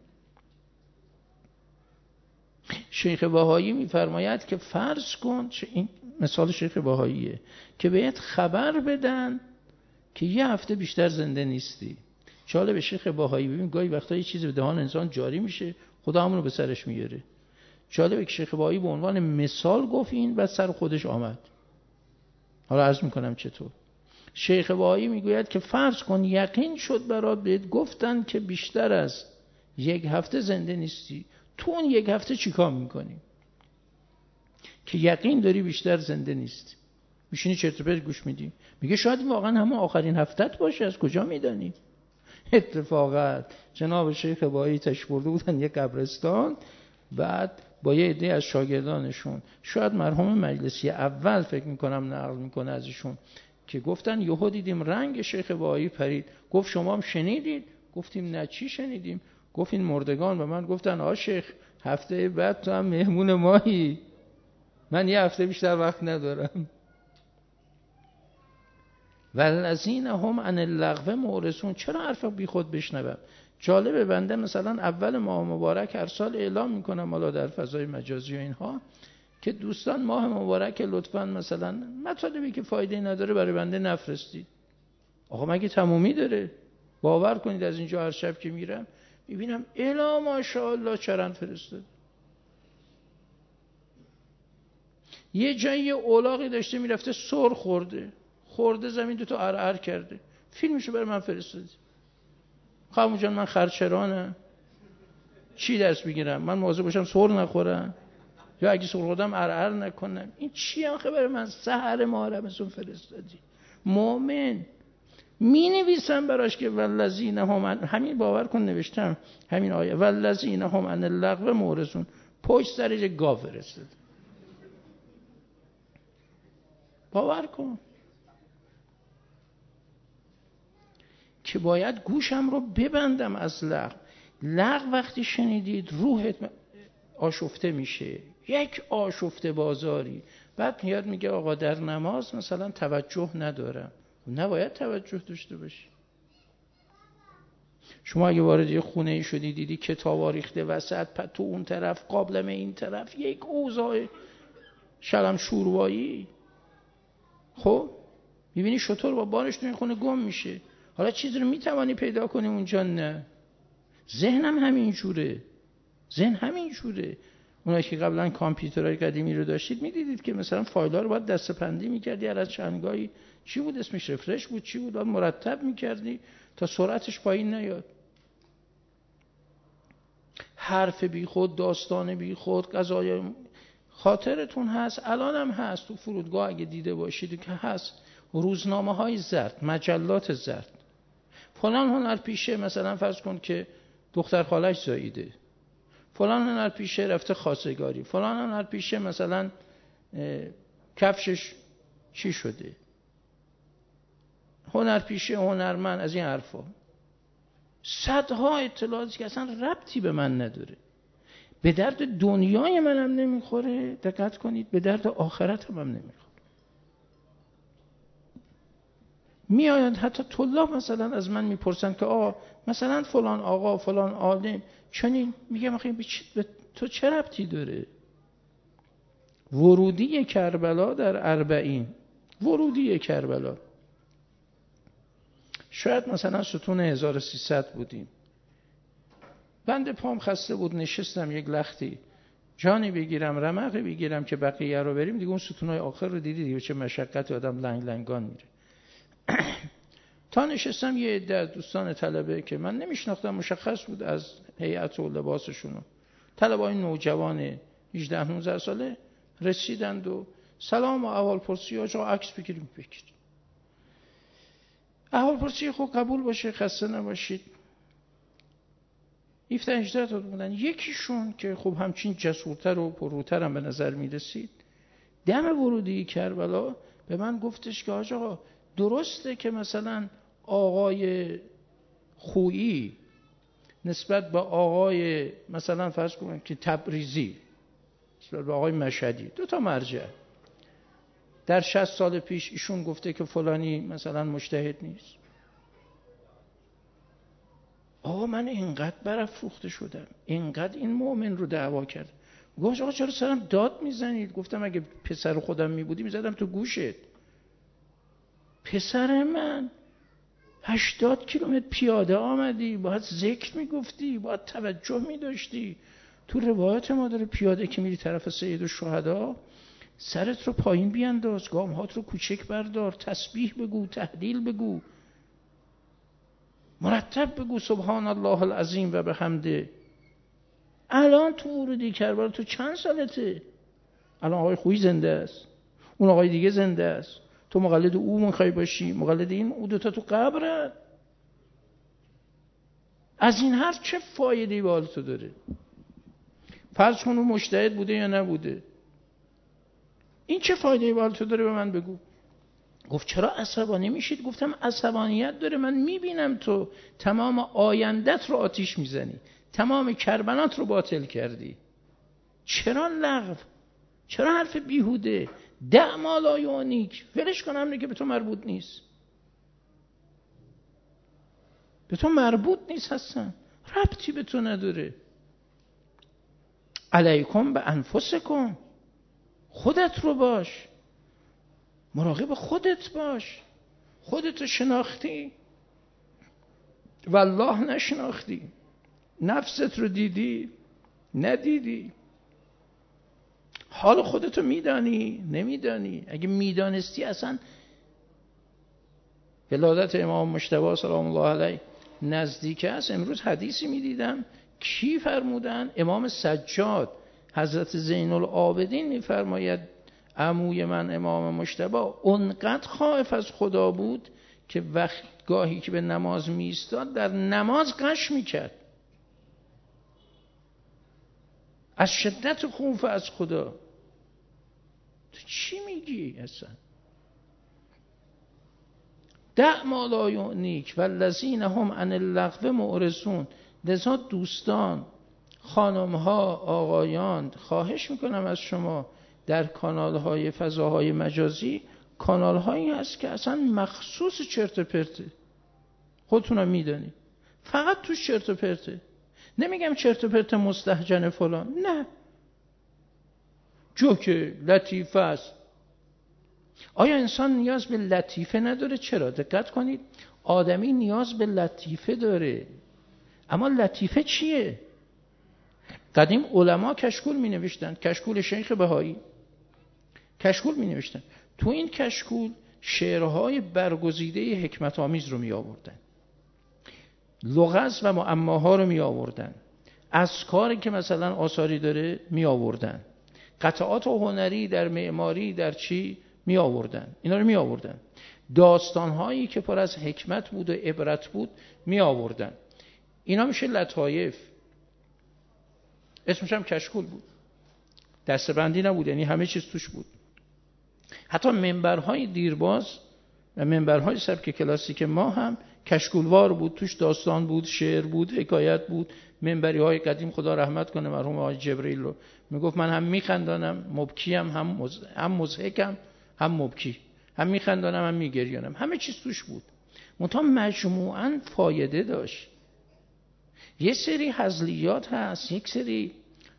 شیخ بهایی میفرماید که فرض کن، این مثال شیخ بهاییه، که بهت خبر بدن که یه هفته بیشتر زنده نیستی. چاله به شیخ بهایی ببین گاهی وقتا یه چیزی به دهان انسان جاری میشه، خدا همون رو به سرش میاره. چاله به شیخ بهایی به عنوان مثال گفت این، بعد سر خودش آمد. حالا عرض میکنم چطور. شیخ بهایی میگوید که فرض کن یقین شد برات، بهت گفتن که بیشتر از یک هفته زنده نیستی، تو اون یک هفته چیکار میکنی که یقین داری بیشتر زنده نیستی؟ میشینی چرت و پرت گوش میدی. میگه شاید واقعا همون آخرین هفتهت باشه، از کجا میدانی؟ اتفاقا جناب شیخ بهایی تشریف برده بودن یک قبرستان، بعد با یه عده از شاگردانشون، شاید مرحوم مجلسی اول فکر میکنم نقل میکنه از ایشون، که گفتن یهو دیدیم رنگ شیخ بهایی پرید. گفت شما هم شنیدید؟ گفتیم نه، چی شنیدیم؟ گفت این مردگان به من گفتن آ شیخ هفته بعد تو هم مهمون مایی، من یه هفته بیشتر وقت ندارم. والذین هم عن اللغو معرضون. چرا حرف بی خود بشنوم؟ جالبه، بنده مثلا اول ماه مبارک هر سال اعلام میکنم حالا در فضای مجازی و اینها که دوستان ماه مبارک لطفاً مثلا مطالبی که فایده نداره برای بنده نفرستید. آقا مگه تمومی داره؟ باور کنید از اینجا هر شب که میرم میبینم الا ماشاءالله چرند فرستاد. یه جایی اولاغی داشته میرفته سر خورده خورده زمین دوتا ارعر کرده، فیلمشو برای من فرستادی. خامو جان من خرچرانم، چی درس بگیرم؟ من مواظب باشم سر نخورم؟ یا اگه سرخودم ارعر نکنم. این چی آخه برای من سحر محرمتون فرستادی؟ مؤمن می نویسم براش که والذین هم، همین باور کن نوشتم همین آیه والذین هم عن اللغو معرضون، پشت سرش گاو فرستاد. باور کن که باید گوشم رو ببندم از لغو. لغو وقتی شنیدید روحت آشفته میشه، یک آشفته بازاری. بعد میاد میگه آقا در نماز مثلا توجه ندارم. نباید توجه داشته باشی. شما اگه وارد یه خونه ای شدی دیدی کتابا ریخته وسط، تو اون طرف قابلمه این طرف، یک اوضاع شلم شوروایی، خب میبینی شطور با بارش تو این خونه گم میشه. حالا چیزی رو میتوانی پیدا کنی اونجا؟ نه. ذهنم همین جوره، ذهن همین جوره. اونایی که قبلا کامپیوترهای قدیمی رو داشتید میدیدید که مثلا فایل‌ها رو باید دسته‌بندی می‌کردی، هر از چندگاهی چی بود اسمش، رفرش بود چی بود، باید مرتب می‌کردی تا سرعتش پایین نیاد. حرف بی خود، داستان بی خود، قضای خاطرتون هست، الانم هست تو فرودگاه اگه دیده باشید که هست، روزنامه‌های زرد، مجلات زرد. فلان هنرپیشه مثلا فرض کن که دختر خالش زاییده، فلان هنرپیشه رفته خواستگاری، فلان هنرپیشه مثلا کفشش چی شده، هنرپیشه، هنرمند، از این حرفا. صدها اطلاعاتی که اصلا ربطی به من نداره، به درد دنیای منم نمیخوره، دقت کنید، به درد آخرتم هم نمیخوره. میآیند حتی طلاب مثلا از من میپرسن که آقا مثلا فلان آقا فلان عالم چنین، میگم آخه به تو چه ربطی داره؟ ورودی کربلا در اربعین، ورودی کربلا، شاید مثلا ستون هزار و سیصد بودیم، بنده پام خسته بود، نشستم یک لختی جانی بگیرم، رمقی بگیرم که بقیه رو بریم دیگه. اون ستونهای آخر رو دیدی دیگه چه مشقت، آدم لنگ لنگان میره. تا نشستم یه عده دوستان طلبه که من نمیشناختم، مشخص بود از هیئت و لباسشون، طلبه‌های نوجوان هجده نوزده ساله رسیدند و سلام و احوال پرسی، آقا عکس بگیریم. بگیریم احوال پرسی، خب قبول باشه، خسته نباشید. هفده هجده تا بودن. یکیشون که خب همچین جسورتر و پرروتر هم به نظر میرسید، دم ورودی کربلا به من گفتش که آقا درسته که مثلا آقای خویی نسبت به آقای مثلا فرض کنیم که تبریزی، نسبت به آقای مشهدی، دو تا مرجع، در شصت سال پیش ایشون گفته که فلانی مثلا مجتهد نیست. آقا من اینقدر برافروخته شدم، اینقدر این مؤمن رو دعوا کرد. گفت آقا چرا سرم داد میزنید؟ گفتم اگه پسر خودم میبودی میزدم تو گوشت. پسر من هشتاد کیلومتر پیاده آمدی، باید ذکر میگفتی، باید توجه میداشتی. تو روایت ما داره پیاده که میری طرف سید الشهدا سرت رو پایین بیانداز، گامهات رو کوچک بردار، تسبیح بگو، تهلیل بگو، مرتب بگو سبحان الله العظیم و بحمده. الان تو ورودی کربلا تو چند سالته؟ الان آقای خویی زنده است، اون آقای دیگه زنده است، تو مقلد او میخوای باشی، مقلد این، او دوتا تو قبره. از این حرف چه فایده‌ای به حال تو داره؟ فرض کن اون مجتهد بوده یا نبوده، این چه فایده‌ای به حال تو داره؟ به من بگو. گفت چرا عصبانی میشید؟ گفتم عصبانیت داره، من میبینم تو تمام آیندت رو آتیش میزنی، تمام کربنات رو باطل کردی. چرا لغو؟ چرا حرف بیهوده؟ دع ما لا یعنیک، ولش کن، همونه که به تو مربوط نیست، به تو مربوط نیست هستن، ربطی به تو نداره. علیکم به انفسکم، خودت رو باش، مراقب خودت باش. خودت شناختی؟ والله نشناختی. نفست رو دیدی؟ ندیدی. حال خودتو میدانی؟ نمیدانی. اگه میدانستی اصلا ولادت امام مجتبی سلام الله علیه نزدیک است. امروز حدیثی میدیدم، کی فرمودن؟ امام سجاد حضرت زین العابدین میفرماید عموی من امام مجتبی اونقدر خائف از خدا بود که وقت گاهی که به نماز می ایستاد در نماز غش میکرد، از شدت خوف از خدا. تو چی میگی اصلا؟ دع ما لا یعنیک والذین هم عن اللغو معرضون. لذا دوستان، خانم‌ها، آقایان، خواهش میکنم از شما در کانال‌های فضاهای مجازی کانال‌هایی هست که اصلا مخصوص چرت و پرته، خودتونم میدونی، فقط تو چرت و پرته. نمیگم چرت و پرت مستهجن فلان، نه، جوک لطیفه است. آیا انسان نیاز به لطیفه نداره؟ چرا؟ دقت کنید، آدمی نیاز به لطیفه داره، اما لطیفه چیه؟ قدیم علما کشکول می نوشتن، کشکول شیخ بهایی کشکول می نوشتن. تو این کشکول شعرهای برگزیده حکمت آمیز رو می آوردن، لغز و معماها رو می آوردن، اذکاری که مثلا آثاری داره می آوردن، قطعات هنری در معماری در چی می آوردن، اینا رو می آوردن، داستانهایی که پر از حکمت بود و عبرت بود می آوردن. اینا میشه لطایف. اسمش هم کشکول بود، دستبندی نبود، یعنی همه چیز توش بود. حتی منبرهای دیرباز و منبرهای سبک کلاسیک ما هم کشکولوار بود، توش داستان بود، شعر بود، حکایت بود. منبری های قدیم خدا رحمت کنه مرحوم آقای جبرئیل رو میگفت من هم میخندانم مبکیم، هم مز... هم مضحکم هم مبکی، هم میخندانم هم میگریانم، همه چیز توش بود. منتها مجموعاً فایده داشت. یه سری هزلیات هست، یک سری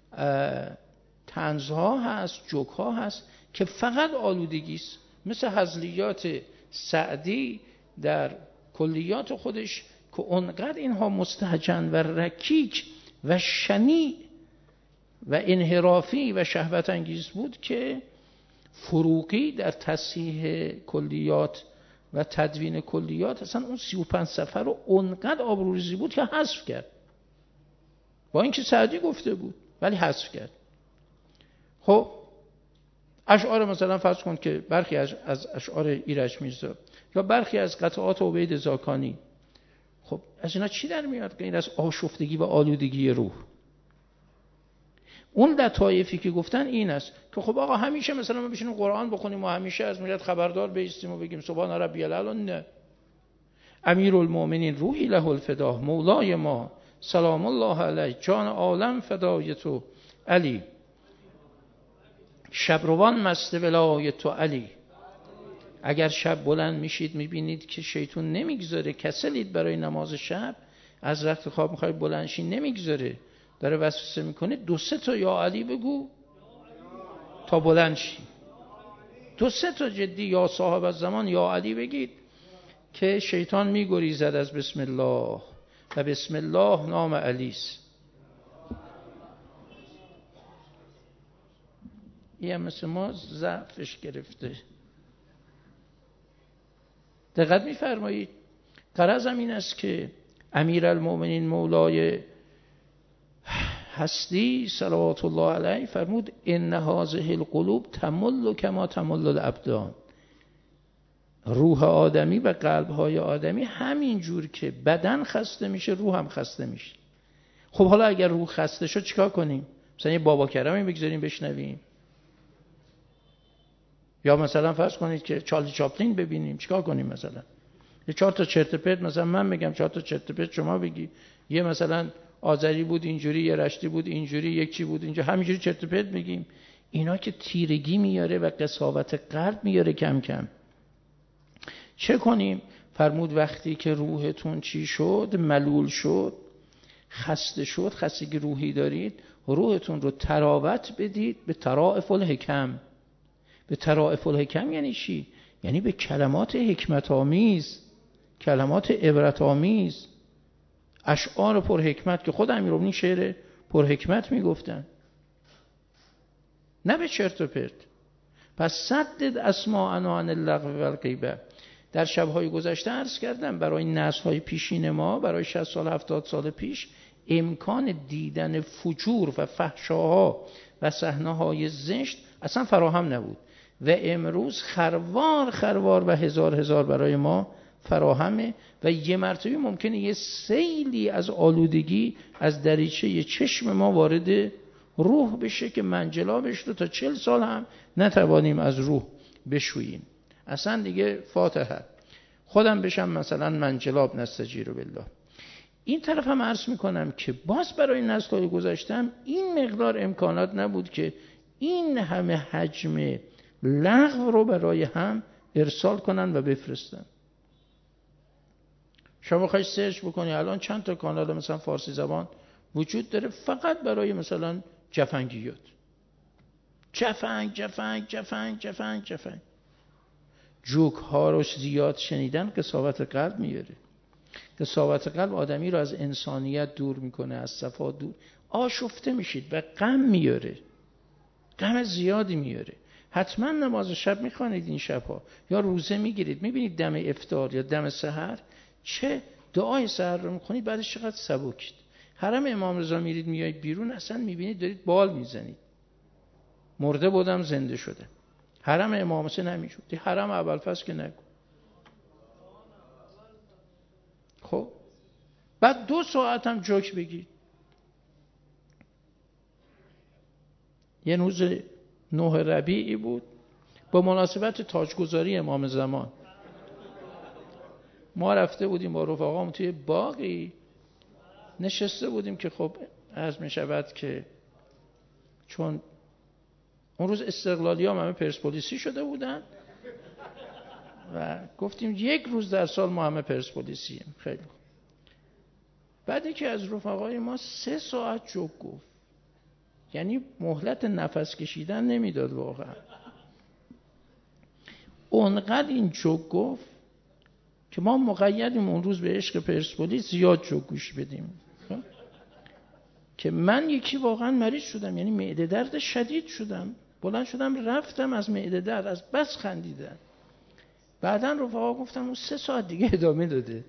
طنزها هست، جوکها هست که فقط آلودگی است، مثل هزلیات سعدی در کلیات خودش که اونقدر اینها مستهجن و رکیک و شنیع و انحرافی و شهوت انگیز بود که فروغی در تصحیح کلیات و تدوین کلیات اصلا اون سی و پنج صفحه رو اونقدر آبروریزی بود که حذف کرد، با اینکه سعدی گفته بود ولی حذف کرد. خب اشعار مثلا فرض کن که برخی از اشعار ایرج میرزا یا برخی از قطعات عبید زاکانی، خب از اینا چی در میاد؟ غیر از آشفتگی و آلودگی روح. اون لطایفی که گفتن این است که خب آقا همیشه مثلا ما بشینیم قرآن بخونیم و همیشه از ملت خبردار بایستیم و بگیم سبحان ربی الاعلی، نه. امیرالمومنین روحی له الفدا، مولای ما سلام الله علیه، جان عالم فدای تو علی، شبروان مست ولای تو علی. اگر شب بلند میشید میبینید که شیطان نمیگذاره، کسلید برای نماز شب، از رخت خواب میخوای بلند شی نمیگذاره، داره وسوسه میکنه، دو سه تا یا علی بگو تا بلند شی، دو سه تا جدی یا صاحب الزمان یا علی بگید که شیطان میگریزد از بسم الله و بسم الله نام علیس. این مثل ما ضعفش گرفته. دقت میفرمایید، غرضم این است که امیرالمومنین مولای هستی صلوات الله علیه فرمود ان هذه القلوب تمل کما تمل الابدان. روح آدمی و قلب‌های آدمی همین جور که بدن خسته میشه روح هم خسته میشه. خب حالا اگر روح خسته شد چیکار کنیم؟ مثلا یه بابا کرمی بگذاریم بشنویم، یا مثلا فرض کنید که چارلی چاپلین ببینیم، چیکار کنیم؟ مثلا یه چهار تا چرت و پرت مثلا من بگم، چهار تا چرت و پرت شما بگی، یه مثلا آذری بود اینجوری، یه رشتی بود اینجوری، یک چی بود اینجا، همینجوری چرت و پرت بگیم. اینا که تیرگی میاره و قساوت قلب میاره کم کم. چه کنیم؟ فرمود وقتی که روحتون چی شد، ملول شد، خسته شد، خستگی روحی دارید، روحتون رو تراوت بدید به ترائف الحکم. به ترائف الحکم یعنی چی؟ یعنی به کلمات حکمت آمیز، کلمات عبرت آمیز، اشعار پر حکمت که خود امیرالمومنین شعر پر حکمت میگفتن، نه به چرت و پرت. پس سدد اسماعنا عن اللغو و الغیبه. در شب‌های گذشته عرض کردم برای نسل‌های پیشین ما، برای شصت سال هفتاد سال پیش، امکان دیدن فجور و فحشاها و صحنه‌های زشت اصلا فراهم نبود و امروز خروار خروار و هزار هزار برای ما فراهمه و یه مرتبه ممکنه یه سیلی از آلودگی از دریچه چشم ما وارد روح بشه که منجلابش رو تا چل سال هم نتوانیم از روح بشوییم. اصلا دیگه فاتحه خودم بشم مثلا منجلاب نستجیر بالله. این طرف هم عرض میکنم که باز برای نسل‌های گذشتم این مقدار امکانات نبود که این همه حجم لغو رو برای هم ارسال کنن و بفرستن. شما بخواید سرچ بکنی الان چند تا کانال مثلا فارسی زبان وجود داره فقط برای مثلا جفنگیات، جفنگ جفنگ جفنگ جفنگ جفنگ. جوک ها رو زیاد شنیدن قساوت قلب میاره. قساوت قلب آدمی رو از انسانیت دور میکنه، از صفا دور، آشفته میشید و غم میاره، غم زیادی میاره. حتما نماز شب میخوانید این شبها یا روزه میگیرید، میبینید دم افطار یا دم سحر چه دعای سحر رو میخونید بعدش چقدر سبکید. حرم امام رضا میرید میایید بیرون اصلا میبینید دارید بال میزنید، مرده بودم زنده شده. حرم امام حسین نمیشود، حرم ابوالفضل که نگو. خب بعد دو ساعت هم جوک بگید. یه روز نه ربیعی بود با مناسبت تاجگذاری امام زمان، ما رفته بودیم با رفقام توی باغی نشسته بودیم که خب عرض می شود که چون اون روز استقلالی ها همه پرسپولیسی شده بودن و گفتیم یک روز در سال ما همه پرسپولیسیم. خیلی خوب. بعدی که از رفقای ما سه ساعت جوک گفت، یعنی مهلت نفس کشیدن نمیداد واقعا. اونقدر این جوک گفت که ما مقیدیم اون روز به عشق پرسپولیس زیاد جوک گوش بدیم که من یکی واقعا مریض شدم، یعنی معده درد شدید شدم، بلند شدم رفتم از معده درد، از بس خندیدن. بعدن رفقا گفتم اون سه ساعت دیگه ادامه داده.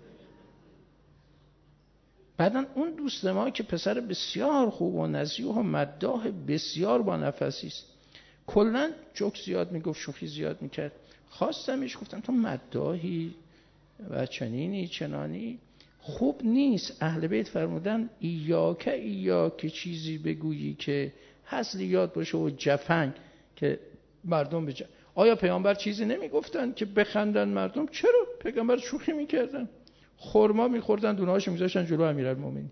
بعدن اون دوست ما که پسر بسیار خوب و نزیه و مداح بسیار با نفسی است، کلا جوک زیاد میگفت، شوخی زیاد میکرد. خواستمش گفتم تو مداحی و چنینی چنانی خوب نیست. اهل بیت فرمودن ایاک ایاک چیزی بگویی که حسلی یاد باشه و جفنگ که مردم بجن. آیا پیامبر چیزی نمیگفتن که بخندن مردم؟ چرا؟ پیامبر شوخی میکردن، خرما میخوردن دونهاشو میذاشتن جلو امیرالمومنین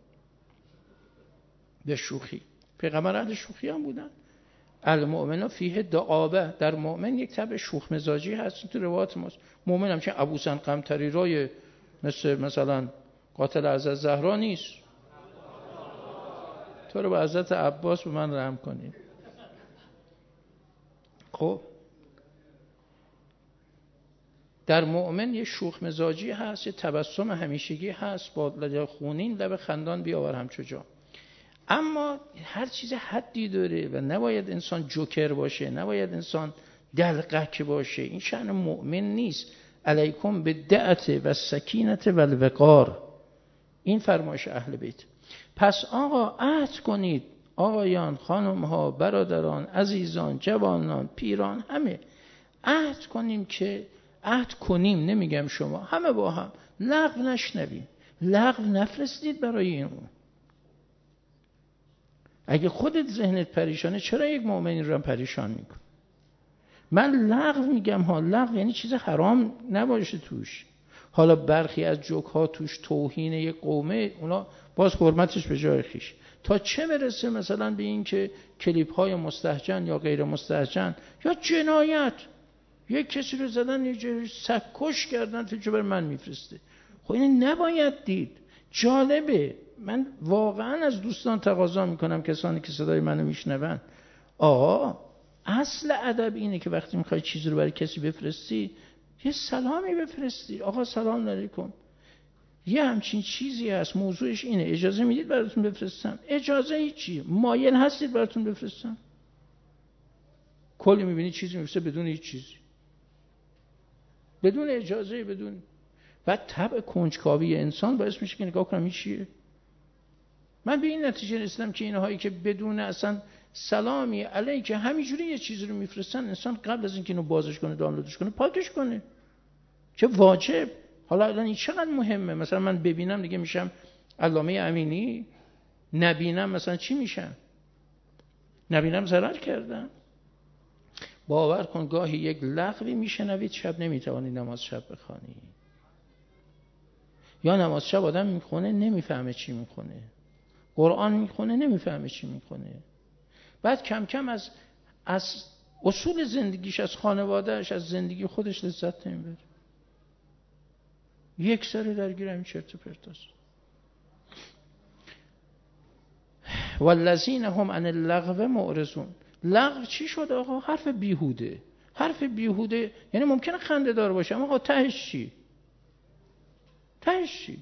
به شوخی. پیغمبر اهل شوخی هم بودن. المؤمن فیه دعابه، در مؤمن یک طبع شوخ مزاجی هست. تو روایات ماست مؤمن هم که ابوسن قمطری رای مثل مثلا قاتل حضرت زهرا نیست. تو رو به حضرت عباس به من رحم کنید. خب در مؤمن یه شوخ مزاجی هست، یه تبسم همیشگی هست، با لب خونین لب خندان بیاور همچو جا. اما هر چیز حدی داره و نباید انسان جوکر باشه، نباید انسان دلقک باشه. این شأن مؤمن نیست. علیکم بالدعة و السکینة و الوقار، این فرمایش اهل بیت. پس آقا عهد کنید، آقایان، خانمها، برادران، عزیزان، جوانان، پیران، همه عهد کنیم که عهد کنیم، نمیگم شما، همه با هم لغو نشنویم، لغو نفرستید برای این. اگه خودت ذهنت پریشانه چرا یک مؤمنین رو پریشان میکن؟ من لغو میگم ها، لغو یعنی چیز حرام نباشه توش. حالا برخی از جوک ها توش توهین یک قومه، اونا باز حرمتش به جای خیش. تا چه برسه مثلا به این که کلیپ های مستهجن یا غیر مستهجن یا جنایت، یک کسی رو زدن یه جای سگ‌کش کردن تو جبر من میفرسته. خب این نباید دید. جالبه، من واقعا از دوستان تقاضا میکنم کسانی که صدای منو میشنون، آقا اصل ادب اینه که وقتی میخوای چیزی رو برای کسی بفرستی یه سلامی بفرستی. آقا سلام علیکم، یه همچین چیزی هست، موضوعش اینه، اجازه میدید براتون بفرستم؟ اجازه هیچی، مایل هستید براتون بفرستم؟ کلی میبینی چیزی میفرسته بدون هیچ چیزی، بدون اجازه، بدون. بعد طبع کنجکاوی انسان باعث میشه که نگاه کنم این چیه. من به این نتیجه رسیدم که اینهایی که بدون اصلا سلامی علیک، همینجوری یه چیزی رو میفرستن، انسان قبل از اینکه اینو بازش کنه دانلودش کنه پاکش کنه. چه واجب. حالا الان این چقدر مهمه. مثلا من ببینم دیگه میشم علامه امینی، نبینم مثلا چی میشم؟ نبینم ضرر کردم. باور کن گاهی یک لغوی میشنوید شب نمیتوانید نماز شب بخوانی، یا نماز شب آدم میخونه نمیفهمه چی میخونه، قرآن میخونه نمیفهمه چی میخونه، بعد کم کم از از اصول زندگیش، از خانوادهش، از زندگی خودش لذت نمیبره. یک سری درگیر همین چرت و پرتاست. والذین هم عن اللغو معرضون. لغو چی شد آقا؟ حرف بیهوده. حرف بیهوده یعنی ممکنه خنده دار باشه، اما آقا تهش چی؟ تهش چی؟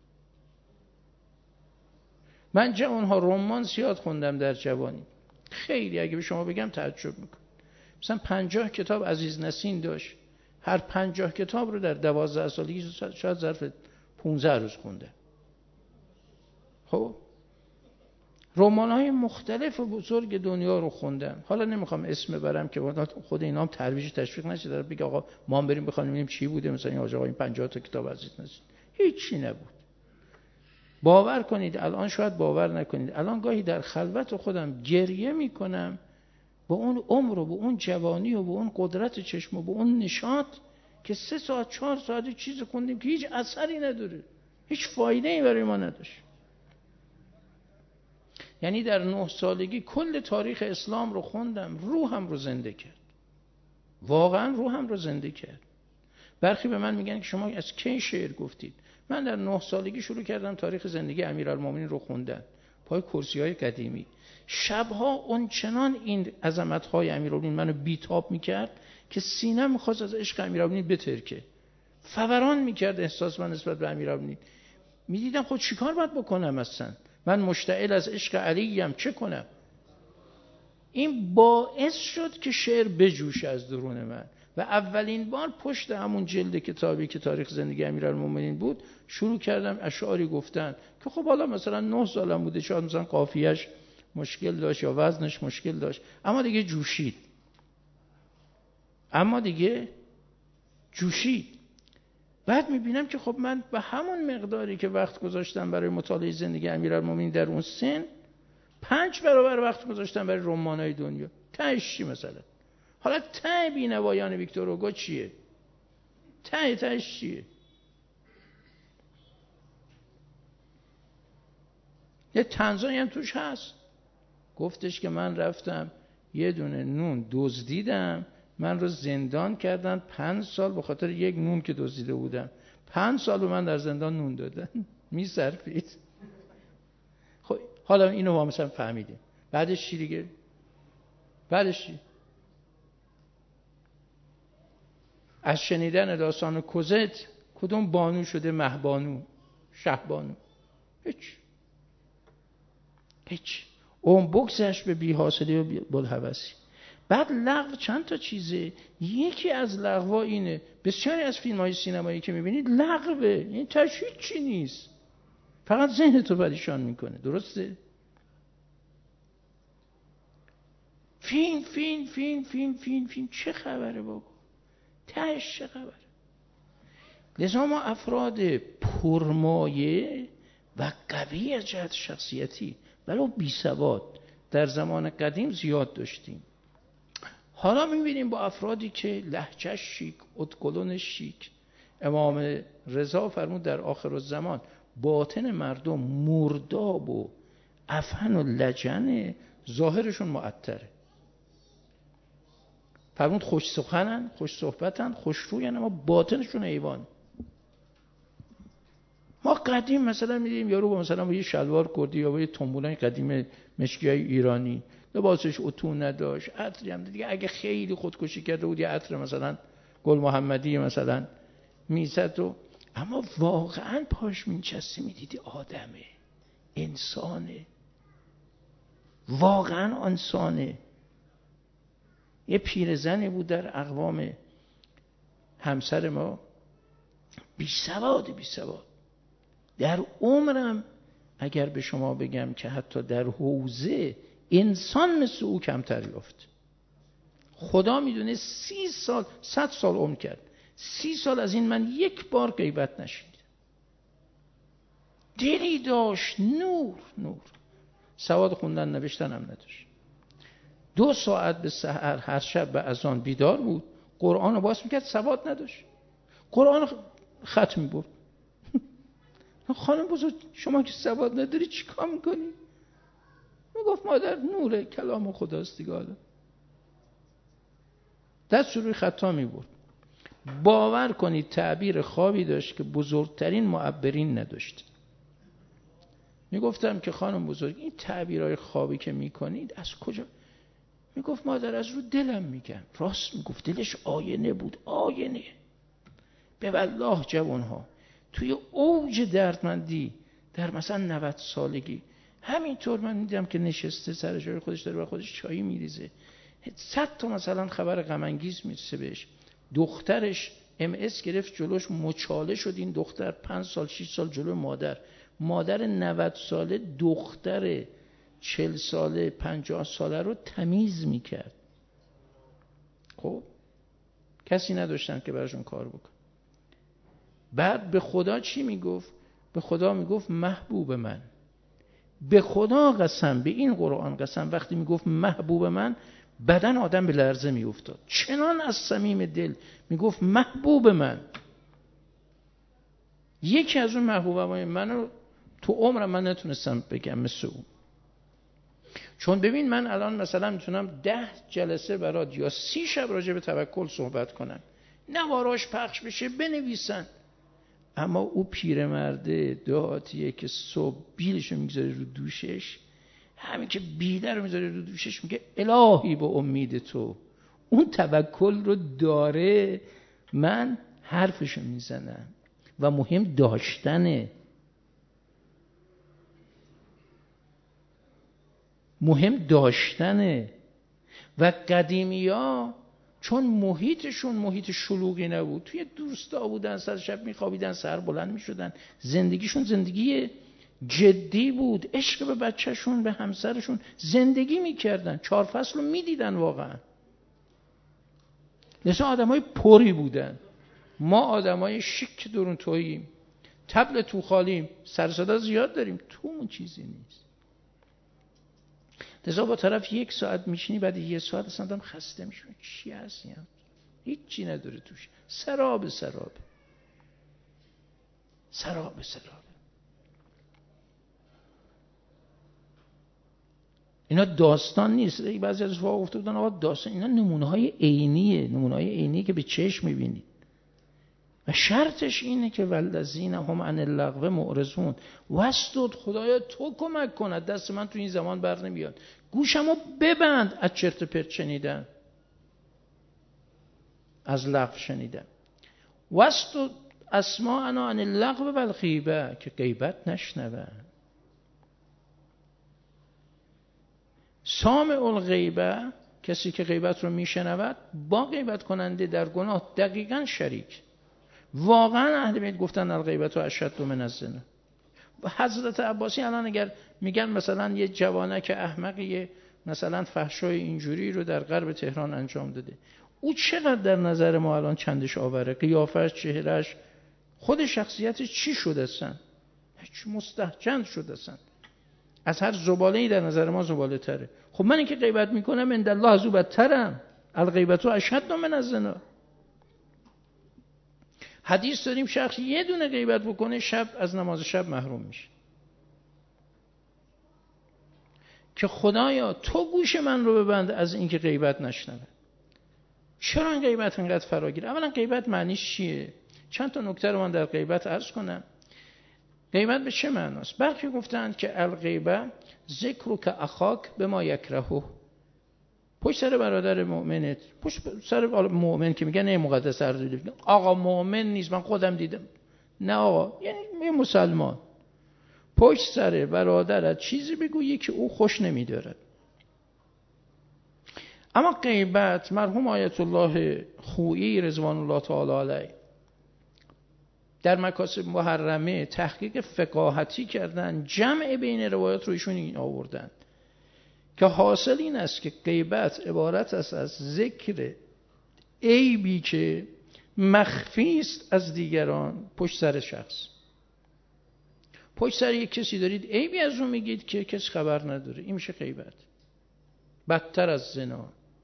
من جوانها رمان زیاد خوندم در جوانی، خیلی اگه به شما بگم تعجب میکنم. مثلا پنجاه کتاب عزیز نسیم داشت، هر پنجاه کتاب رو در دوازده سالگی شاید ظرف پونزده روز خونده. خب رمان‌های مختلف و بزرگ دنیا رو خوندم. حالا نمیخوام اسم ببرم که خود اینا هم ترویج تشویق نشه، در بگه آقا ما هم بریم بخونیم ببینیم چی بوده، مثلا این آقا این پنجاه تا کتاب عزیز نسیم هیچی نبود. باور کنید الان، شاید باور نکنید، الان گاهی در خلوت خودم گریه میکنم با اون عمر و با اون جوانی و با اون قدرت چشم و با اون نشاط که سه ساعت چهار ساعت چیز خوندیم که هیچ اثری نداره، هیچ فایده‌ای برای ما نداشت. یعنی در نه سالگی کل تاریخ اسلام رو خوندم، روحم رو زنده کرد، واقعا روحم رو زنده کرد. برخی به من میگن که شما از کی شعر گفتید؟ من در نه سالگی شروع کردم تاریخ زندگی امیرالمومنین رو خوندن پای کرسی‌های قدیمی. شبها اونچنان این عظمت‌های امیرالمومنین منو بیتاب میکرد که سینه‌م می‌خواست از عشق امیرالمومنین بترکه، فوران میکرد احساس من نسبت به امیرالمومنین. میدیدم خود چیکار باید بکنم اصلا، من مشتعل از عشق علیم، چه کنم؟ این باعث شد که شعر بجوشه از درون من و اولین بار پشت همون جلد کتابی که تاریخ زندگی امیرالمومنین بود شروع کردم اشعاری گفتن که خب حالا مثلا نه سالم بوده، شاید مثلا قافیه‌اش مشکل داشت یا وزنش مشکل داشت، اما دیگه جوشید، اما دیگه جوشید. بعد میبینم که خب من به همون مقداری که وقت گذاشتم برای مطالعه زندگی امیرالمومنین در اون سن، پنج برابر وقت گذاشتم برای رمان‌های دنیا. تهش چی مثلا؟ حالا ته بینوایان ویکتور هوگو چیه؟ ته تهش چیه؟ یه طنزایی هم توش هست، گفتش که من رفتم یه دونه نون دزدیدم، من رو زندان کردن پنج سال به خاطر یک نون که دزدیده بودم، پنج سال به من در زندان نون دادن. میصرفید. خب حالا اینو ما مثلا فهمیدیم، بعدش چی دیگه؟ بعدش چی؟ از شنیدن داستان کوزت کدوم بانو شده مهبانو شهبانو؟ هیچ هیچ. اون بگذشت به بی حاصلی و بلحوثی. بعد لغو چند تا چیزه. یکی از لغوا اینه، بسیاری از فیلم های سینمایی که میبینید لغوه، این تشویق چی نیست، فقط ذهن تو پریشان میکنه. درسته؟ فیلم فیلم فیلم فیلم فیلم فیلم چه خبره بابا؟ تهش چه خبره؟ لذا ما افراد پرمایه و قوی از جهت شخصیتی ولو بی سواد در زمان قدیم زیاد داشتیم. حالا میبینیم با افرادی که لهجه شیک، ادکلون شیک. امام رضا فرمود در آخر الزمان باطن مردم مرداب و افهن و لجنه، ظاهرشون معطره. فرمود خوش سخنن، خوش صحبتن، خوش روین، اما باطنشون حیوان. ما قدیم مثلا میدیم یارو با مثلا با یه شلوار کردی یا با یه تنبولای قدیم مشکیای ایرانی، لباسش اتو نداشت، عطری هم دیگه اگه خیلی خودکشی کرده بود یه عطر مثلا گل محمدی مثلا میزد و، اما واقعا پاش مینچستی میدیدی آدمه، انسانه، واقعا انسانه. یه پیرزنی بود در اقوام همسر ما، بی سواد بی سواد، در عمرم اگر به شما بگم که حتی در حوزه انسان مثل او کمتر یافت. خدا میدونه سی سال صد سال عمر کرد، سی سال از این من یک بار غیبت نشید. دلی داشت، نور نور، سواد خوندن نوشتن هم نداشت. دو ساعت به سحر هر شب به اذان بیدار بود، قرآن رو باز میکرد، سواد نداشت، قرآن ختم میبرد. خانم بزرگ شما که سواد نداری چی کار میکنی؟ میگفت مادر نوره کلام خداست دیگه. حالا دست روی خطا میبرد. باور کنید تعبیر خوابی داشت که بزرگترین معبرین نداشت. میگفتم که خانم بزرگ این تعبیرهای خوابی که میکنید از کجا؟ میگفت مادر از رو دلم میگم. راست میگفت، دلش آینه بود، آینه. به والله جوانها توی اوج دردمندی در مثلا نود سالگی همینطور من میدیدم که نشسته سر جای خودش داره و خودش چایی میریزه، صد تا مثلا خبر غم انگیز میرسه بهش. دخترش ام اس گرفت جلوش، مچاله شد. این دختر پنج سال شش سال جلو مادر، مادر نود ساله دختر چهل ساله پنجاه ساله رو تمیز میکرد. خب کسی نداشتن که براشون کار بکن. بعد به خدا چی میگفت؟ به خدا میگفت محبوب من. به خدا قسم، به این قرآن قسم، وقتی میگفت محبوب من بدن آدم به لرزه میافتاد. چنان از صمیم دل میگفت محبوب من. یکی از اون محبوبای منو تو عمرم من نتونستم بگم مثل اون. چون ببین من الان مثلا میتونم ده جلسه برات یا سی شب راجع به توکل صحبت کنم، نواراش پخش بشه بنویسن، اما او پیرمرده دهاتیه که صبح بیلشو میگذاره رو دوشش، همین که بیله رو میذاره رو دوشش میگه الهی به امید تو. اون توکل رو داره. من حرفشو میزنم و مهم داشتنه، مهم داشتنه. و قدیمی ها چون محیطشون محیط شلوغی نبود، توی دوستا بودن، سر شب میخوابیدن سر بلند میشدن، زندگیشون زندگی جدی بود، عشق به بچهشون به همسرشون، زندگی میکردن، چهار فصل رو میدیدن واقعا. مثل آدمای پری بودن. ما آدمای شیک درون توییم، تبل تو خالیم، سر صدا زیاد داریم، تومون چیزی نیست. لذا با طرف یک ساعت میشینی، بعد یه ساعت اصلا آدم خسته میشه. چی هست این؟ هیچ چی نداره توش، سراب سراب سراب سراب. اینا داستان نیست. بعضی از رفقا گفته بودن آقا داستان، اینا نمونه‌های عینیه، نمونه‌های عینی که به چشم می‌بینید. و شرطش اینه که والذین هم عن اللغو معرضون. واسطد خدایا تو کمک کن، دست من تو این زمان بر نمیاد، گوشمو ببند از چرت پرت شنیدن، از لغو شنیدن. واسطد اسماعنا عن اللغو والغیبه، که غیبت نشنون. سامع الغیبه، کسی که غیبت رو میشنود با غیبت کننده در گناه دقیقاً شریک. واقعا اهل بیت گفتن الغیبت اشد من الزنا. و حضرت عباسی الان اگر میگن مثلا یه جوانک احمقی مثلا فحشای اینجوری رو در غرب تهران انجام داده، او چقدر در نظر ما الان چندش آوره؟ قیافش، چهرهش، خود شخصیتش چی شده اصلا؟ هیچ مستهجن شده اصلا، از هر زباله‌ای در نظر ما زباله تره. خب من این که غیبت میکنم عند الله از او بدترم. الغیبت اشد من الزنا. حدیث داریم شخص یه دونه غیبت بکنه شب از نماز شب محروم میشه. که خدایا تو گوش من رو ببند از اینکه غیبت نشنوه. چرا این غیبت اینقدر فراگیره؟ اولا غیبت معنیش چیه؟ چند تا نکته رو من در غیبت عرض کنم. غیبت به چه معناست؟ برخی گفتند که الغیبه ذکر که اخاک به ما یکرهه. پشت سر برادر مؤمنت، پشت سر مؤمن که میگن نه مقدس ارزیده، آقا مؤمن نیست من خودم دیدم، نه آقا، یعنی یه مسلمان پشت سر برادرت چیزی بگویی که او خوش نمیدارد. اما غیبت، مرحوم آیت الله خویی رضوان الله تعالی علیه در مکاسب محرمه تحقیق فقاهتی کردن، جمع بین روایات رو ایشون این آوردن که حاصل این است که غیبت عبارت است از ذکر عیبی که مخفی است از دیگران پشت سر شخص. پشت سر یک کسی دارید عیبی از اون میگید که کسی خبر نداره، این میشه غیبت، بدتر از زنا.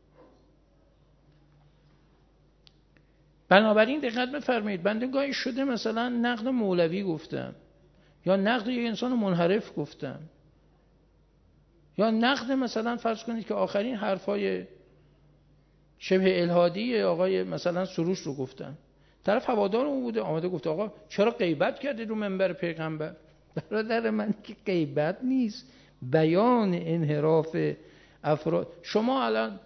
بنابراین دقت بفرمایید، بنده گاهی شده مثلا نقد مولوی گفتم، یا نقد یک انسان منحرف گفتم، یا نقد مثلا فرض کنید که آخرین حرفای شبه الهادی آقای مثلا سروش رو گفتم، طرف هوادار اون بوده، آمده گفته آقا چرا غیبت کردی رو منبر پیغمبر؟ برادر من که غیبت نیست، بیان انحراف افراد. شما الان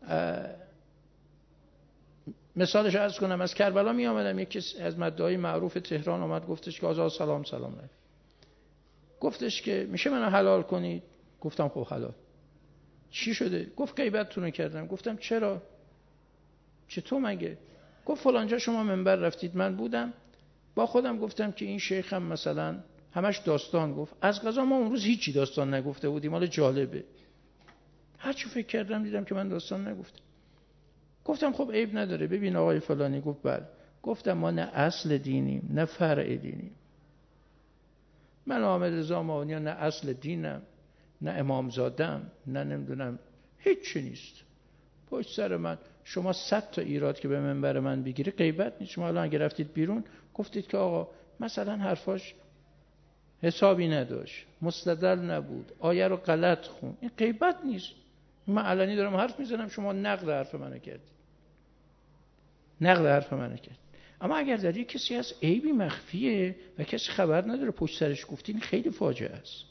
مثالش عرض کنم، از کربلا می آمدم، یکی از مدعای معروف تهران آمد گفتش که آقا سلام سلام علیکم، گفتش که میشه منو حلال کنید؟ گفتم خب حلال. چی شده؟ گفت غیبتتون رو کردم. گفتم چرا؟ چطور مگه؟ گفت فلانجا شما منبر رفتید، من بودم، با خودم گفتم که این شیخم مثلا همش داستان گفت، از قضا ما اون روز هیچی داستان نگفته بودیم، حالا جالبه. هرچی فکر کردم دیدم که من داستان نگفتم. گفتم خب عیب نداره، ببین آقای فلانی. گفت بله. گفتم ما نه اصل دینیم نه فرع دینیم. من حامد رضا ماونی نه اصل دینم نه امامزادم نه نمیدونم، هیچ چی نیست. پشت سر من شما صد تا ایراد که به منبر من بگیری غیبت نیست. شما الان اگه رفتید بیرون گفتید که آقا مثلا حرفاش حسابی نداشت، مستدل نبود، آیه رو غلط خون، این غیبت نیست. من علنی دارم حرف میزنم، شما نقد حرف منو کردید، نقد حرف منو کرد. اما اگر در یک کسی هست عیبی مخفیه و کسی خبر نداره پشت سرش گفتین، خیلی فاجعه است.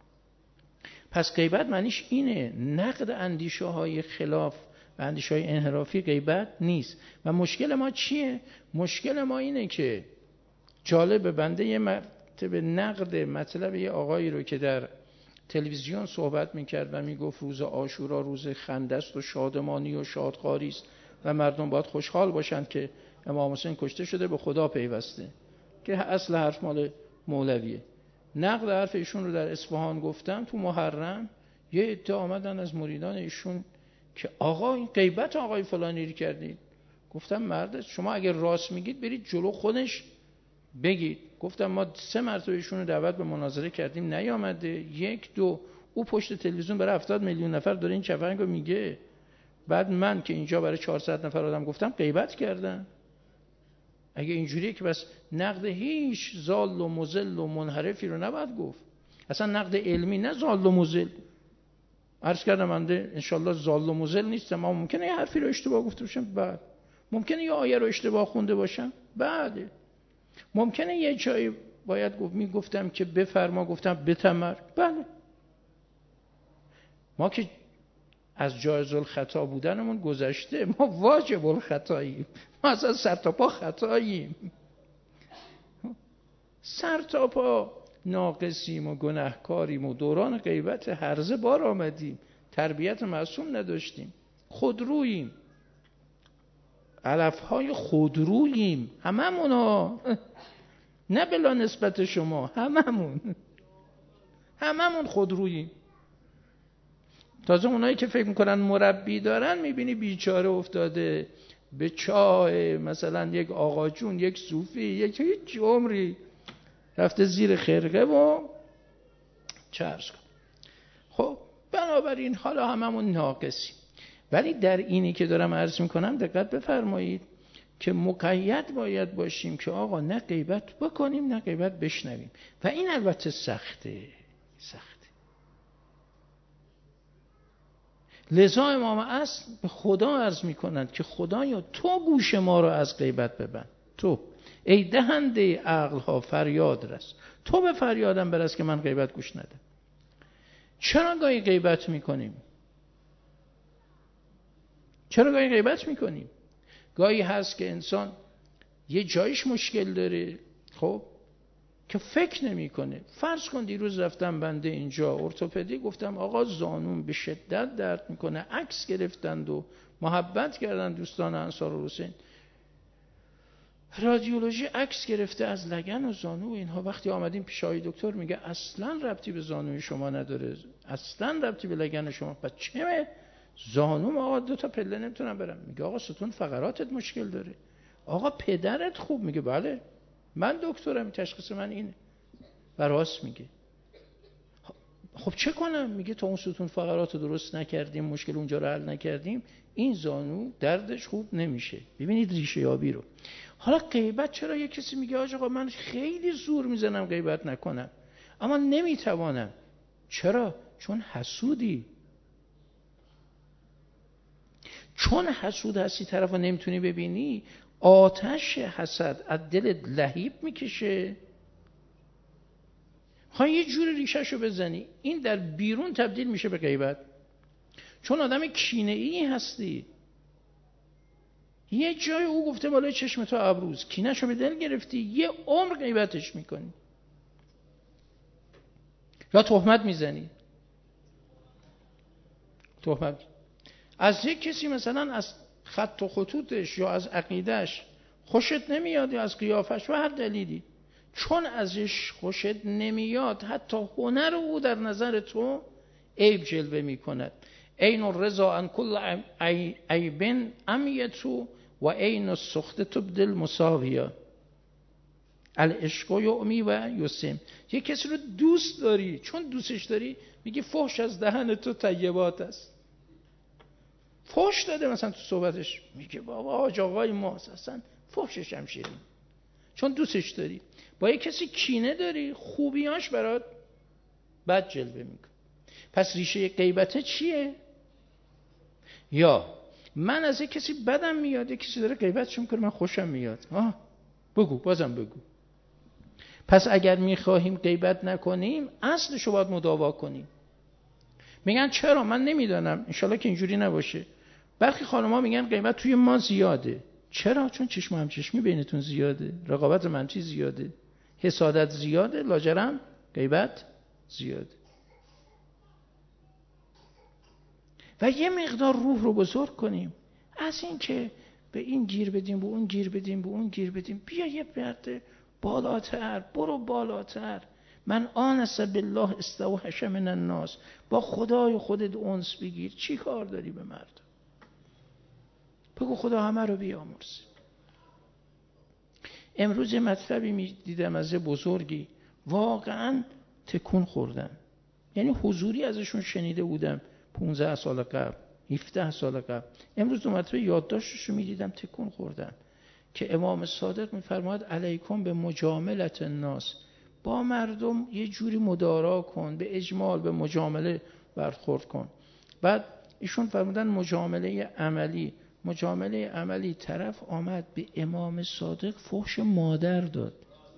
پس غیبت معنیش اینه، نقد اندیشه های خلاف و اندیشه های انحرافی غیبت نیست. و مشکل ما چیه؟ مشکل ما اینه که جالب، بنده یه مرتبه نقد مطلب یه آقایی رو که در تلویزیون صحبت میکرد و میگفت روز عاشورا روز خنده است و شادمانی و شادخواری است و مردم باید خوشحال باشند که امام حسین کشته شده، به خدا پیوسته، که اصل حرف مال مولویه. نقد حرف ایشون رو در اصفهان گفتم، تو محرم یه عده آمدن از مریدان ایشون که آقا این غیبت آقای فلانی رو کردید. گفتم مرد شما اگر راست میگید برید جلو خودش بگید. گفتم ما سه مرتبه ایشون رو دعوت به مناظره کردیم نیامده. یک دو او پشت تلویزیون برای هفتاد میلیون نفر داره این چفنگو میگه، بعد من که اینجا برای چهارصد نفر آدم گفتم غیبت کردم. اگه اینجوریه که بس نقد هیچ ضال و مضل و منحرفی رو نباید گفت، اصلا نقد علمی، نه ضال و مضل. عرض کردم بنده انشالله ضال و مضل نیستم، اما ممکنه یه حرفی رو اشتباه گفته باشم، بعد ممکنه یه آیه رو اشتباه خونده باشم، بعد ممکنه یه جایی باید گفت میگفتم که بفرما گفتم بتمر، بله. ما که از جایز الخطا بودنمون گذشته، ما واجب الخطاییم، ما اصلا سر تا پا خطاییم، سر تا پا ناقصیم و گناهکاریم و دوران غیبت هرزه بار آمدیم، تربیت معصوم نداشتیم، خودروییم، علفهای خودروییم هممون ها، نه بلا نسبت شما، هممون هممون خودروییم. تازه اونایی که فکر میکنن مربی دارن میبینی بیچاره افتاده به چاه مثلا یک آقا جون، یک صوفی، یک هیچ عمری رفته زیر خرقه و چه عرض کنم. خب بنابراین حالا هممون ناقصیم. ولی در اینی که دارم عرض میکنم دقت بفرمایید که مقید باید باشیم که آقا نه غیبت بکنیم نه غیبت بشنویم. و این البته سخته سخته. لذا امام اصل به خدا عرض میکنند که خدایا تو گوش ما رو از غیبت ببند، تو ای دهنده عقل ها فریاد رس، تو به فریادم برس که من غیبت گوش ندم. چرا گاهی غیبت میکنیم؟ چرا گاهی غیبت میکنیم؟ گاهی هست که انسان یه جایش مشکل داره، خب که فکر نمیکنه. فرض کن دیروز رفتم بنده اینجا ارتوپدی، گفتم آقا زانون به شدت درد میکنه، عکس گرفتند و محبت کردن دوستان انصار حسین. رادیولوژی عکس گرفته از لگن و زانو و اینها. وقتی آمدیم پیش آقای دکتر میگه اصلا ربطی به زانوی شما نداره، اصلا ربطی به لگن شما. پس چه زانوم آقا دو تا پله نمیتونم برم. میگه آقا ستون فقراتت مشکل داره. آقا پدرت خوب؟ میگه بله من دکترم، تشخیص من اینه و راست میگه. خب چه کنم؟ میگه تا اون ستون فقرات رو درست نکردیم، مشکل اونجا رو حل نکردیم، این زانو دردش خوب نمیشه. ببینید ریشه یابی رو. حالا غیبت، چرا یک کسی میگه آقا من خیلی زور میزنم غیبت نکنم اما نمیتوانم؟ چرا؟ چون حسودی. چون حسود هستی، طرف رو نمیتونی ببینی، آتش حسد از دلت لهیب میکشه. خواهی یه جور ریشه‌شو بزنی، این در بیرون تبدیل میشه به غیبت. چون آدم کینه‌ای هستی. یه جای او گفته بالای چشم تو ابروز، کینه‌شو به دل گرفتی، یه عمر غیبتش میکنی یا تهمت میزنی. تهمت از یک کسی مثلا از خط و خطوطش یا از عقیدش خوشت نمیاد یا از قیافش و هر دلیلی، چون ازش خوشت نمیاد حتی هنر او در نظر تو عیب جلوه میکند. عین الرضا عن کل عیب امیتو و عین السخط تبدل مساویا. العشق یعمی و یسم. یک کسی رو دوست داری، چون دوستش داری میگی فحش از دهن تو طیبات است. فحش داده مثلا تو صحبتش، میگه بابا حاج آقای ما اصلا فحشش هم شیرین، چون دوستش داری. با یک کسی کینه داری، خوبیاش برات بد جلوه میکنه. پس ریشه غیبت چیه؟ یا من از یک کسی بدم میاد، یک کسی داره غیبتش میکنه من خوشم میاد. آه بگو، بازم بگو. پس اگر میخواهیم غیبت نکنیم اصلشو باید مداوا کنیم. میگن چرا؟ من نمیدانم، انشالله که اینجوری نباشه. برخی خانم‌ها میگن غیبت توی ما زیاده. چرا؟ چون چشم هم چشمی بینتون زیاده، رقابت منفی زیاده، حسادت زیاده، لاجرم غیبت زیاده. و یه مقدار روح رو بزرگ کنیم، از این که به این گیر بدیم، به اون گیر بدیم، به اون گیر بدیم، بیا یه برده بالاتر، برو بالاتر. من آنس بالله استوحش من الناس. با خدای خودت انس بگیر. چی کار داری به مردم؟ بگو خدا همه رو بیامرزه. امروز مطلبی می دیدم از بزرگی، واقعا تکون خوردم. یعنی حضوری ازشون شنیده بودم پونزده سال قبل، هفده سال قبل. امروز دو مرتبه یادداشتش رو می دیدم، تکون خوردم که امام صادق می فرماید علیکم به مجاملت الناس. با مردم یه جوری مدارا کن، به اجمال، به مجامله برخورد کن. بعد ایشون فرمودن مجامله عملی. مجامله عملی، طرف آمد به امام صادق فحش مادر داد.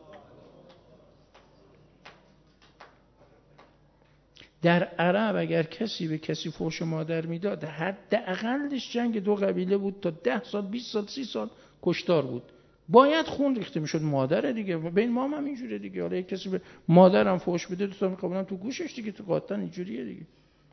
در عرب اگر کسی به کسی فحش مادر میداد، حداقلش جنگ دو قبیله بود، تا ده سال، بیست سال، سی سال کشتار بود. باید خون ریخته میشد. مادره دیگه، بین ما هم اینجوریه دیگه. حالا یک کسی به مادرم فحش بده تو میخوام تو گوشش دیگه، تو قاطن اینجوریه دیگه.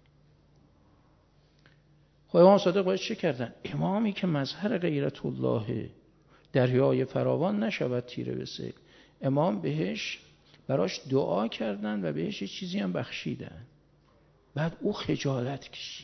خب امام صادق باید چه کردن؟ امامی که مظهر غیرت الله، دریای فراوان نشود تیره به سیل، امام بهش براش دعا کردن و بهش چیزی هم بخشیدن. بعد او خجالت کشید،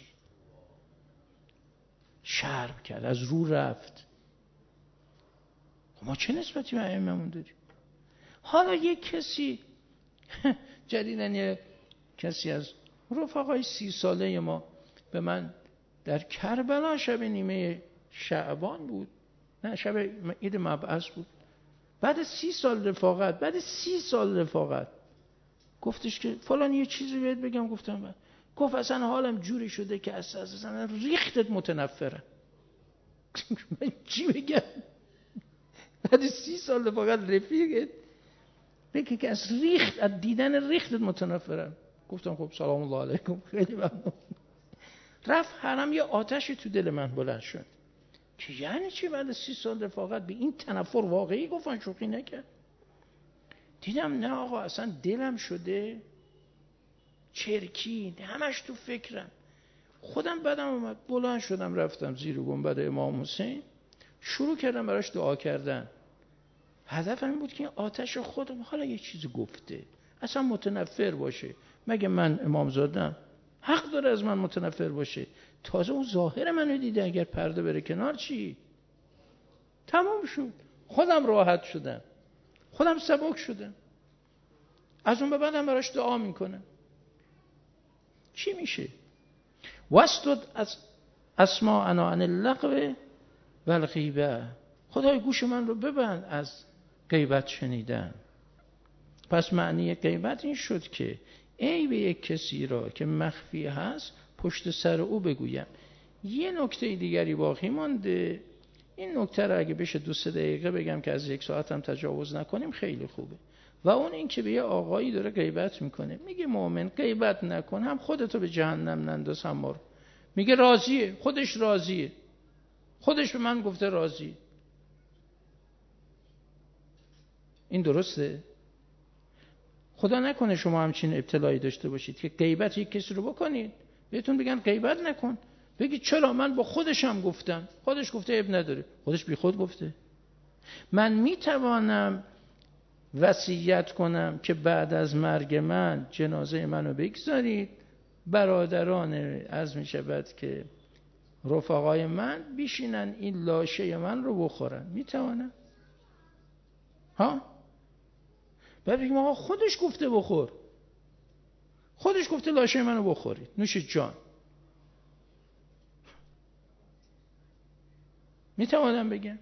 شرم کرد، از رو رفت. ما چه نسبتی به ائمه‌مون داریم؟ حالا یک کسی جدیدن یه کسی از رفقای سی ساله ما به من در کربلا شب نیمه شعبان بود، نه شب عید مبعث بود، بعد سی سال رفاقت، بعد سی سال رفاقت گفتش که فلان یه چیزی بهت بگم. گفتم بعد. گفت اصلا حالم جوری شده که اصلا ریختت متنفرم. من چی بگم؟ بعد سی سال رفاقت رفیقت بگه که از ریخت، از دیدن ریختت متنفرم. گفتم خب سلام الله علیکم، خیلی ممنون. رفت حرم، یه آتشی تو دل من بلند شد که یعنی چی بعد سی سال رفاقت به این تنفر واقعی؟ گفتن شوخی نکرد. دیدم نه آقا، اصلا دلم شده چرکی، همش تو فکرم. خودم بدم اومد، بلند شدم رفتم زیر گنبد امام حسین، شروع کردم براش دعا کردن. هدفم این بود که آتش خودم حالا یه چیزی گفته اصلا متنفر باشه. مگه من امامزاده‌ام؟ حق داره از من متنفر باشه. تازه اون ظاهر منو دیده، اگر پرده بره کنار چی؟ تمام شد. خودم راحت شدم، خودم سبک شدم، از اون به بعدم براش دعا میکنم. چی میشه؟ واسطد از اسماعنا عن اللغو و الغیبه. خدای گوش من رو ببند از غیبت شنیدن. پس معنی غیبت این شد که عیب یک کسی را که مخفی هست پشت سر او بگویم. یه نکته دیگری باقی مانده، این نکته را اگه بشه دو سه دقیقه بگم که از یک ساعت هم تجاوز نکنیم خیلی خوبه. و اون این که به یه آقایی داره غیبت میکنه، میگه مؤمن غیبت نکن، هم خودتو به جهنم ننداز هم ما رو. میگه راضیه، خودش راضیه، خودش به من گفته راضی. این درسته؟ خدا نکنه شما همچین ابتلایی داشته باشید که غیبت یک کسی رو بکنید بهتون بگن غیبت نکن، بگید چرا من با خودشم گفتم، خودش گفته اب نداره، خودش بی خود گفته. من میتوانم وصیت کنم که بعد از مرگ من جنازه منو بگذارید، برادران عرض می شود که رفقای من بیشینن این لاشه من رو بخورن. میتوانم؟ ها؟ بعد بگیم آقا خودش گفته بخور، خودش گفته لاشه منو بخورید، نوش جان. میتوانم بگم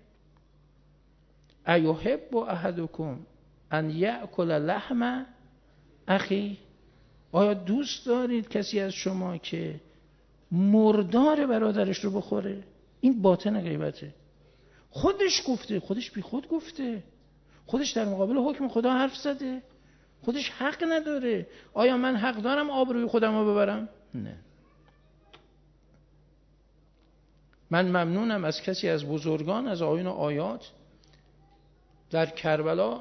ایحب احدکم ان یأکل لحم اخی؟ آیا دوست دارید کسی از شما که مردار برادرش رو بخوره؟ این باطن غیبته. خودش گفته، خودش بی خود گفته، خودش در مقابل حکم خدا حرف زده، خودش حق نداره. آیا من حق دارم آبروی خودم رو ببرم؟ نه. من ممنونم از کسی از بزرگان، از آیین و آیات در کربلا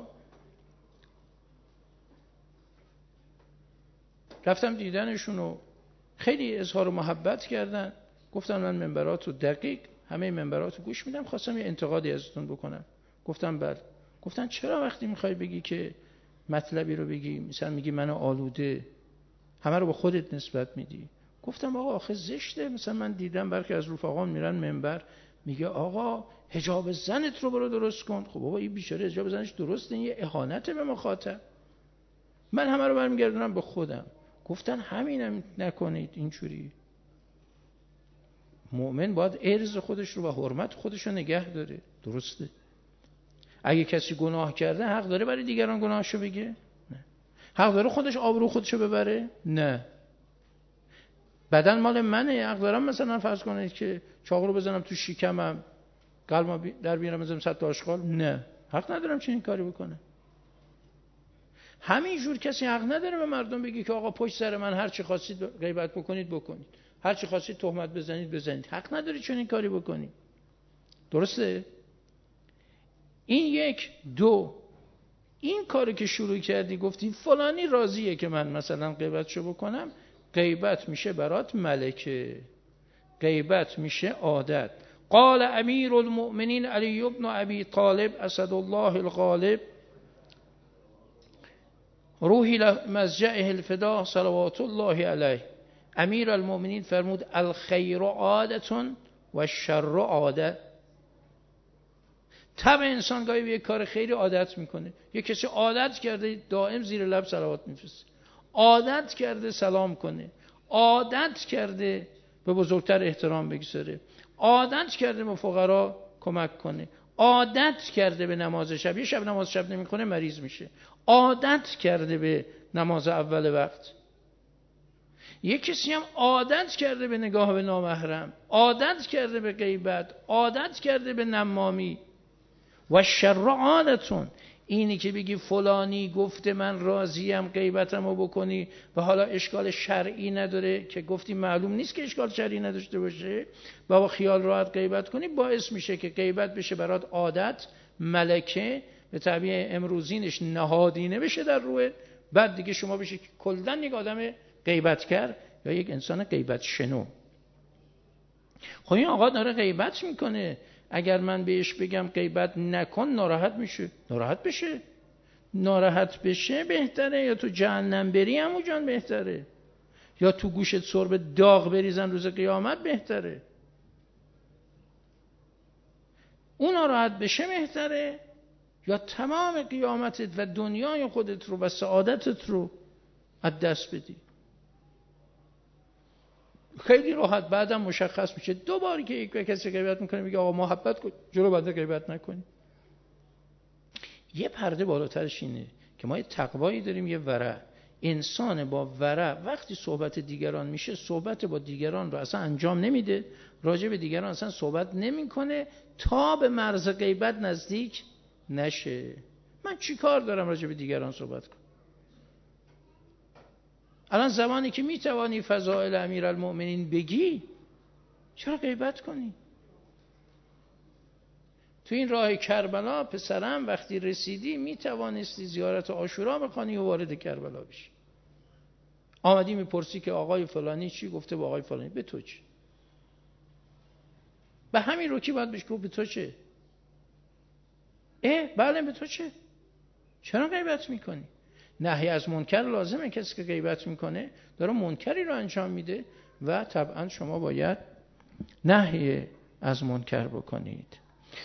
رفتم دیدنشون و خیلی اظهار محبت کردن. گفتن من منبرات رو دقیق همه منبرات رو گوش میدم، خواستم یه انتقادی ازتون بکنم. گفتم بله. گفتن چرا وقتی میخوای بگی که مطلبی رو بگی مثلا میگی منو آلوده، همه رو به خودت نسبت میدی؟ گفتم آقا آخه زشته. مثلا من دیدم برخی از رفقان میرن منبر میگه آقا حجاب زنت رو برو درست کن. خب بابا این بیچاره حجاب زنش درسته، این یه اهانت به مخاطب. من همه رو برمیگردونم به خودم. گفتن همینم نکنید اینجوری. مؤمن باید عرض خودش رو و حرمت خودش رو نگه داره. درسته؟ اگه کسی گناه کرده حق داره برای دیگران گناهشو بگه؟ نه. حق داره خودش آبرو خودشو ببره؟ نه. بدن مال منه، حق دارم مثلا فرض کنید که چاقو رو بزنم تو شکمم، قلبم در بیارم بزنم صد آشغال؟ نه، حق ندارم چنین کاری بکنه. همین جور کسی حق نداره به مردم بگی که آقا پشت سر من هر چی خواستید غیبت بکنید بکنید، هر چی خواستید تهمت بزنید بزنید. حق نداری چنین کاری بکنید. درسته؟ این یک. دو، این کاری که شروع کردی گفتی فلانی راضیه که من مثلا غیبتشو بکنم، غیبت میشه برات ملکه، غیبت میشه عادت. قال امیر المؤمنین علی بن ابی طالب اسد الله الغالب روحی لمزجعه الفدا صلوات الله علیه. امیر المؤمنین فرمود الخیر عادت و الشر عادت. طبع انسان گاهی به یک کار خیری عادت میکنه. یک کسی عادت کرده دائم زیر لب صلوات میفرسته، عادت کرده سلام کنه، عادت کرده به بزرگتر احترام بگذاره، عادت کرده به فقرا کمک کنه، عادت کرده به نماز شب، یه شب نماز شب نمیکنه مریض میشه، عادت کرده به نماز اول وقت. یک کسی هم عادت کرده به نگاه به نامحرم، عادت کرده به غیبت، عادت کرده به نمامی. و شر عادتون، اینی که بگی فلانی گفته من راضیم غیبتمو بکنی و حالا اشکال شرعی نداره که گفتی معلوم نیست که اشکال شرعی نداشته باشه و با خیال راحت غیبت کنی، باعث میشه که غیبت بشه برات عادت، ملکه، به تعبیر امروزینش نهادینه بشه در روح. بعد دیگه شما بشه کلاً یک آدم غیبت کرد یا یک انسان غیبت شنو. خب این آقا داره غیبت میکنه، اگر من بهش بگم غیبت نکن ناراحت میشه؟ ناراحت بشه. ناراحت بشه بهتره یا تو جهنم بری عمو جان بهتره؟ یا تو گوشت سرب داغ بریزن روز قیامت بهتره؟ اون ناراحت بشه بهتره یا تمام قیامتت و دنیای خودت رو و سعادتت رو از دست بدی؟ خیلی راحت بعدم مشخص میشه. دو باری که یک کسی غیبت میکنه میگه آقا محبت کن، جلو بنده غیبت نکنی. یه پرده بالاترش اینه که ما یه تقوایی داریم، یه ورع. انسان با ورع وقتی صحبت دیگران میشه، صحبت با دیگران رو اصلا انجام نمیده، راجع به دیگران اصلا صحبت نمیکنه تا به مرز غیبت نزدیک نشه. من چی کار دارم راجع به دیگران صحبت کنم؟ الان زمانی که میتوانی فضائل امیرالمؤمنین بگی، چرا غیبت کنی؟ تو این راه کربلا پسرم وقتی رسیدی میتوانستی زیارت عاشورا بخوانی و وارد کربلا بشی. آمدی میپرسی که آقای فلانی چی گفته؟ با آقای فلانی. به تو چه؟ به همین روکی باید بهش گفت به تو چه؟ اه بله به تو چه؟ چرا غیبت میکنی؟ نهی از منکر لازمه. کسی که غیبت میکنه داره منکری رو انجام میده و طبعا شما باید نهی از منکر بکنید.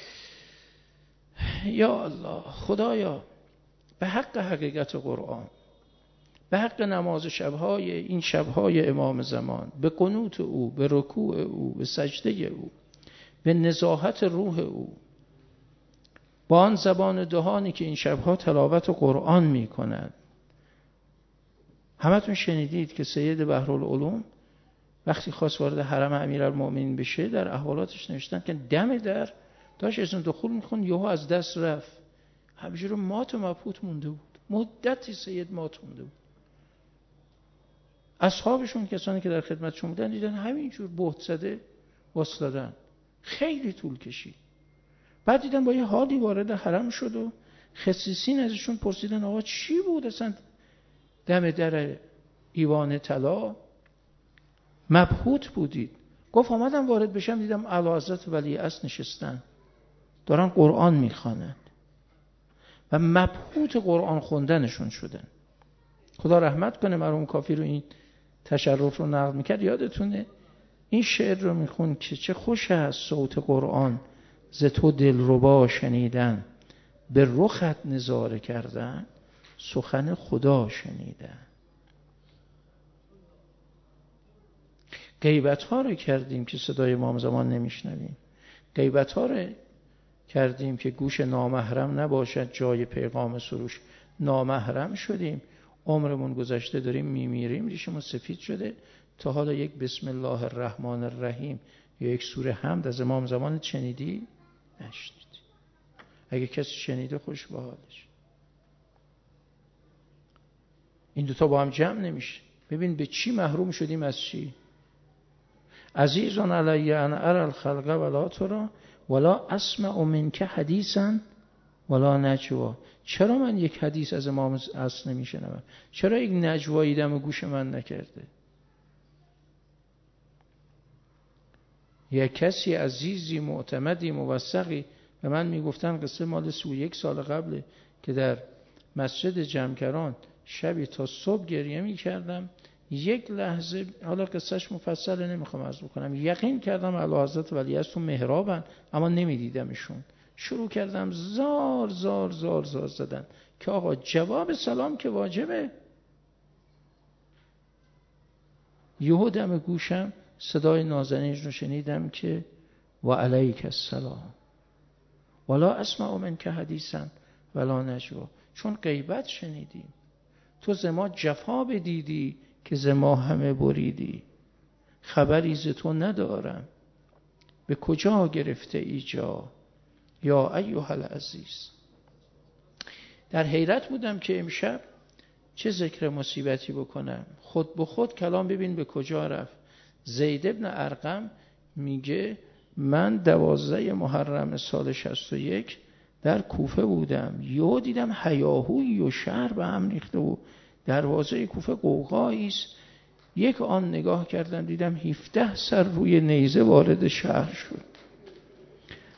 یا الله، خدایا به حق حقیقت قرآن، به حق نماز شبهای این شبهای امام زمان، به قنوت او، به رکوع او، به سجده او، به نزاهت روح او، با آن زبان دهانی که این شبها تلاوت قرآن می کنند. همتون شنیدید که سید بحرالعلوم وقتی خواست وارد حرم امیرالمؤمنین بشه در احوالاتش نوشتن که دم در داشت اذن دخول میخوند، یهو از دست رفت. همینجور مات و مبهوت مونده بود. مدتی سید مات مونده بود. اصحابشون، کسانی که در خدمتشون بودن، دیدن همینجور بهت زده واسلادن. خیلی طول کشید. بعد دیدن با یه حالی وارد حرم شد و خصیصین ازشون پرسیدن آقا چی بود اصلا دم در ایوان طلا مبهوت بودید؟ گفت آمدم وارد بشم دیدم اعلیحضرت ولیعصر نشستن دارن قرآن میخوانند و مبهوت قرآن خوندنشون شدن. خدا رحمت کنه مرحوم کافی رو این تشرف رو نقل میکرد. یادتونه این شعر رو میخون که چه خوش است صوت قرآن ز تو دلربا شنیدن، به رخت نظاره کردن سخن خدا شنیدن. غیبت ها رو کردیم که صدای امام زمان نمیشنویم. غیبت ها رو کردیم که گوش نامحرم نباشد جای پیغام سروش. نامحرم شدیم، عمرمون گذشته داریم میمیریم، ریشمون سفید شده، تا حالا یک بسم الله الرحمن الرحیم یا یک سوره حمد از امام زمان شنیدی؟ نشنیدی. اگه کسی شنیده خوش به حالش. این دوتا با هم جمع نمیشه. ببین به چی محروم شدیم، از چی؟ عزیزان علی ان اری الخلق ولا ترى ولا اسمع منک حدیثا ولا نجوا. چرا من یک حدیث از امام اصل نمیشنوم؟ چرا یک نجوایی دم گوش من نکرده؟ یک کسی عزیزی معتمدی موثقی به من میگفتن، قصه مال سی و یک سال قبله، که در مسجد جمکران شبی تا صبح گریه میکردم. یک لحظه، حالا قصهش مفصله نمیخوام عرض بکنم، یقین کردم اعلیحضرت ولیعصر تو محرابن اما نمیدیدمشون. شروع کردم زار زار زار زار زدن که آقا جواب سلام که واجبه. یهو دم گوشم صدای نازنین رو شنیدم که و علیک السلام ولا اسمع منک حدیثا ولا نجوا. چون غیبت شنیدیم. تو ز ما جفا بدیدی که ز ما همه بریدی. خبری ز تو ندارم به کجا گرفته ای جا یا ایها العزیز. در حیرت بودم که امشب چه ذکر مصیبتی بکنم. خود به خود کلام ببین به کجا رفت. زید ابن ارقم میگه من دوازده محرم سال شصت و یک در کوفه بودم، یهو دیدم هیاهویی و شهر به هم ریخته و دروازه کوفه قوقایی است. یک آن نگاه کردم دیدم هفده سر روی نیزه وارد شهر شد.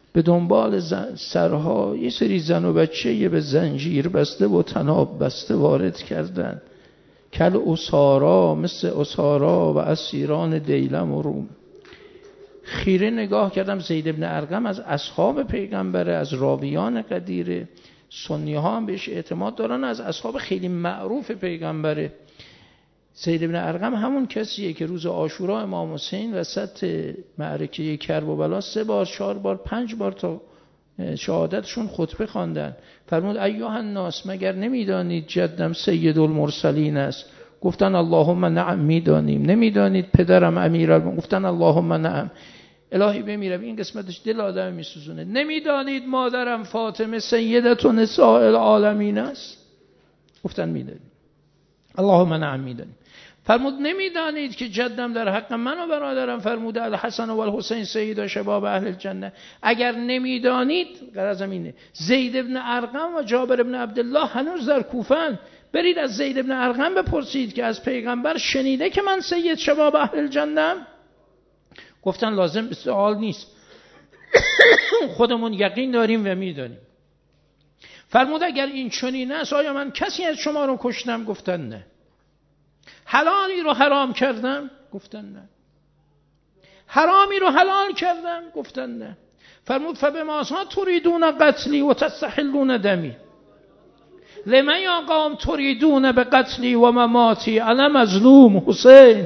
به دنبال سرها یه سری زن و بچه به زنجیر بسته و طناب بسته وارد کردن، کل اسارا، مثل اسارا و اسیران دیلم و روم. خیره نگاه کردم، زید بن ارقم از اصحاب پیغمبره، از راویان قدیره، سنی ها هم بهش اعتماد دارن، از اصحاب خیلی معروف پیغمبره. زید بن ارقم همون کسیه که روز عاشورا امام حسین وسط معرکه کربلا سه بار، چهار بار، پنج بار تا شهادتشون خطبه خواندن. فرمود ایها الناس، مگر نمیدانید جدم سید المرسلین است؟ گفتن اللهم نعم، میدانیم. نمیدانید پدرم امیرالمومنین؟ گفتن اللهم نعم. الهی بمیرم این قسمتش دل آدم میسوزونه. نمیدانید مادرم فاطمه سیدت و نساء العالمین است؟ گفتن میدانیم. اللهم نعم، میدانیم. فرمود نمیدانید که جدم در حق من و برادرم فرموده الحسن و الحسین سید شباب اهل الجنه؟ اگر نمیدانید، غرضم اینه، زید بن ارقم و جابر بن عبدالله هنوز در کوفه‌اند، برید از زید بن ارقم بپرسید که از پیغمبر شنیده که من سید شباب اهل الجنه‌ام؟ گفتن لازم سوال نیست، خودمون یقین داریم و میدانیم. فرمود اگر این چنین است آیا من کسی از شما رو کشتم؟ گفتن نه. حلالی رو حرام کردم؟ گفتن نه. حرامی رو حلال کردم؟ گفتن نه. فرمود فبماذا تريدون قتلی و تستحلون دمی؟ لمن یا قوم تريدون بقتلی و مماتی انا مظلوم حسین.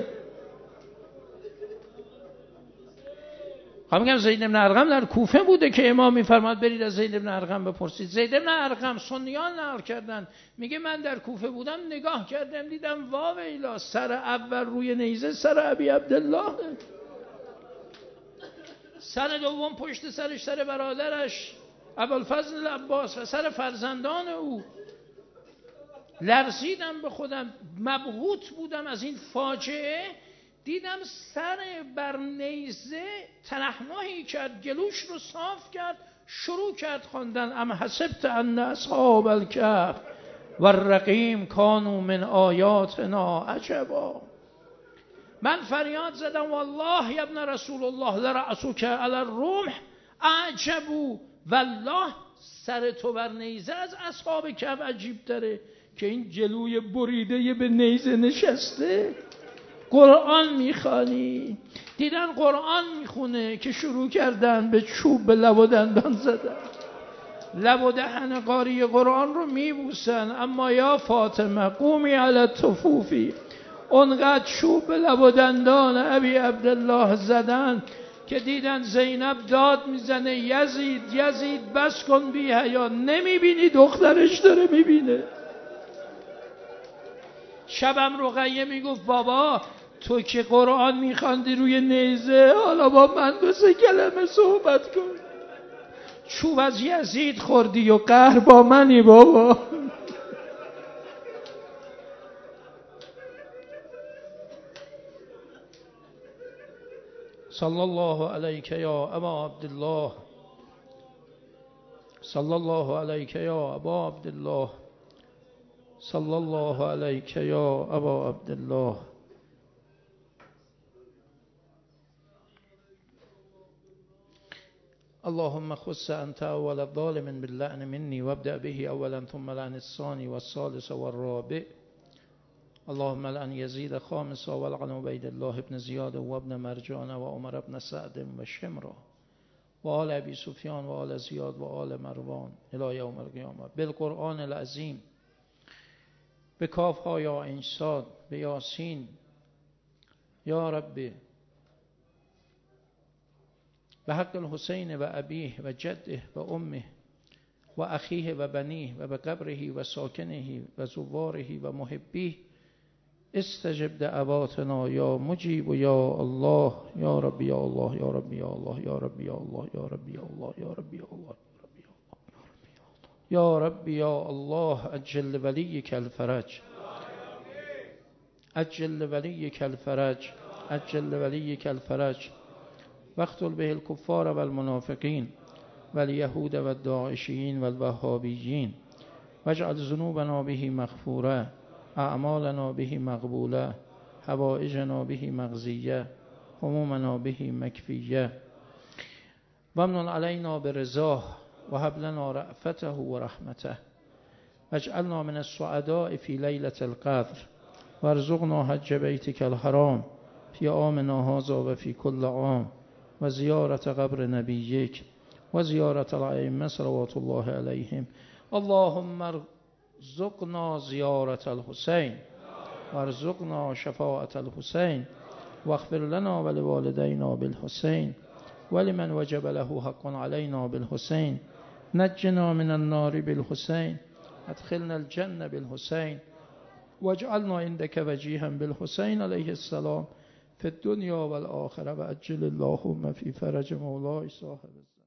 میگم زید بن ارقم در کوفه بوده که امام میفرماد برید از زید بن ارقم بپرسید. زید بن ارقم سنیان نقل کردن، میگه من در کوفه بودم، نگاه کردم دیدم واویلا، سر اول روی نیزه سر ابی عبدالله، سر دوم پشت سرش سر برادرش ابوالفضل عباس و سر فرزندان او. لرزیدم به خودم، مبهوت بودم از این فاجعه. دیدم سر بر نیزه تنحنحی کرد، گلوش رو صاف کرد، شروع کرد خواندن ام حسبت ان اصحاب الکهف والرقیم کانوا من آیاتنا عجبا. من فریاد زدم والله یا ابن رسول الله لرأسک علی الرمح اعجبو، والله سر تو بر نیزه از اصحاب کهف عجیب تره که این جلوی بریده به نیزه نشسته. قرآن میخوانی؟ دیدن قرآن میخونه که شروع کردن به چوب به لب و دندان زدن، لب و دهن قاری قرآن رو میبوسن. اما یا فاطمه قومی علی الطفوفی، اونقدر چوب به لب و دندان ابی عبدالله زدن که دیدن زینب داد میزنه یزید یزید بس کن بی حیا، نمیبینی دخترش داره میبینه. شبم رقیه میگفت بابا تو که قرآن میخواندی روی نیزه، حالا با من دو سه کلمه صحبت کن. چوب از یزید خوردی و قهر با منی بابا. صلی الله علیک یا ابا عبدالله، صلی الله علیک یا ابا عبدالله، صلی الله علیک یا ابا عبدالله. اللهم خص انت اول الظالم باللعن مني وابدأ به اولا ثم لعن الثاني والثالث والرابع. اللهم لعن يزيد خامسا ولعن عبيد الله بن زياد وابن مرجان وعمر بن سعد وشمرا وآل ابي سفيان وآل زياد وآل مروان الى يوم القيامة بالقرآن العظيم بکاف ها یا عین صاد به یاسین. یا ربی به حق الحسین و ابیه و جده و امه و اخیه و بنیه و به قبره و ساکنه و زواره و محبیه استجب دعواتنا یا مجیب و یا الله. یا ربی یا الله یا ربی یا الله یا ربی یا الله یا ربی یا الله یا ربی یا الله یا ربی یا الله. اجل ولیک الفرج، اجل ولیک الفرج، اجل ولیک الفرج. واقتل به الكفار والمنافقین والیهود والداعشیین والوهابیین واجعل ذنوبنا به مغفوره، اعمالنا به مقبوله، حوائجنا به مقضیه، همومنا به مکفیه. وامنن علينا برضاه وهب لنا رأفته ورحمته واجعلنا من السعداء في ليلة القدر وارزقنا حج بيتك الحرام في عامنا هذا وفي كل عام وزيارة قبر نبيك وزيارة الأئمة صلوات الله عليهم. اللهم ارزقنا زيارة الحسين وارزقنا شفاعة الحسين واغفر لنا ولوالدينا بالحسين ولمن وجب له حق علينا بالحسين. نجنا من النار بالحسين ادخلنا الجنة بالحسين واجعلنا عندك وجيها بالحسين عليه السلام في الدنيا والآخرة وأجل اللهم في فرج مولاي صاحب الزمان.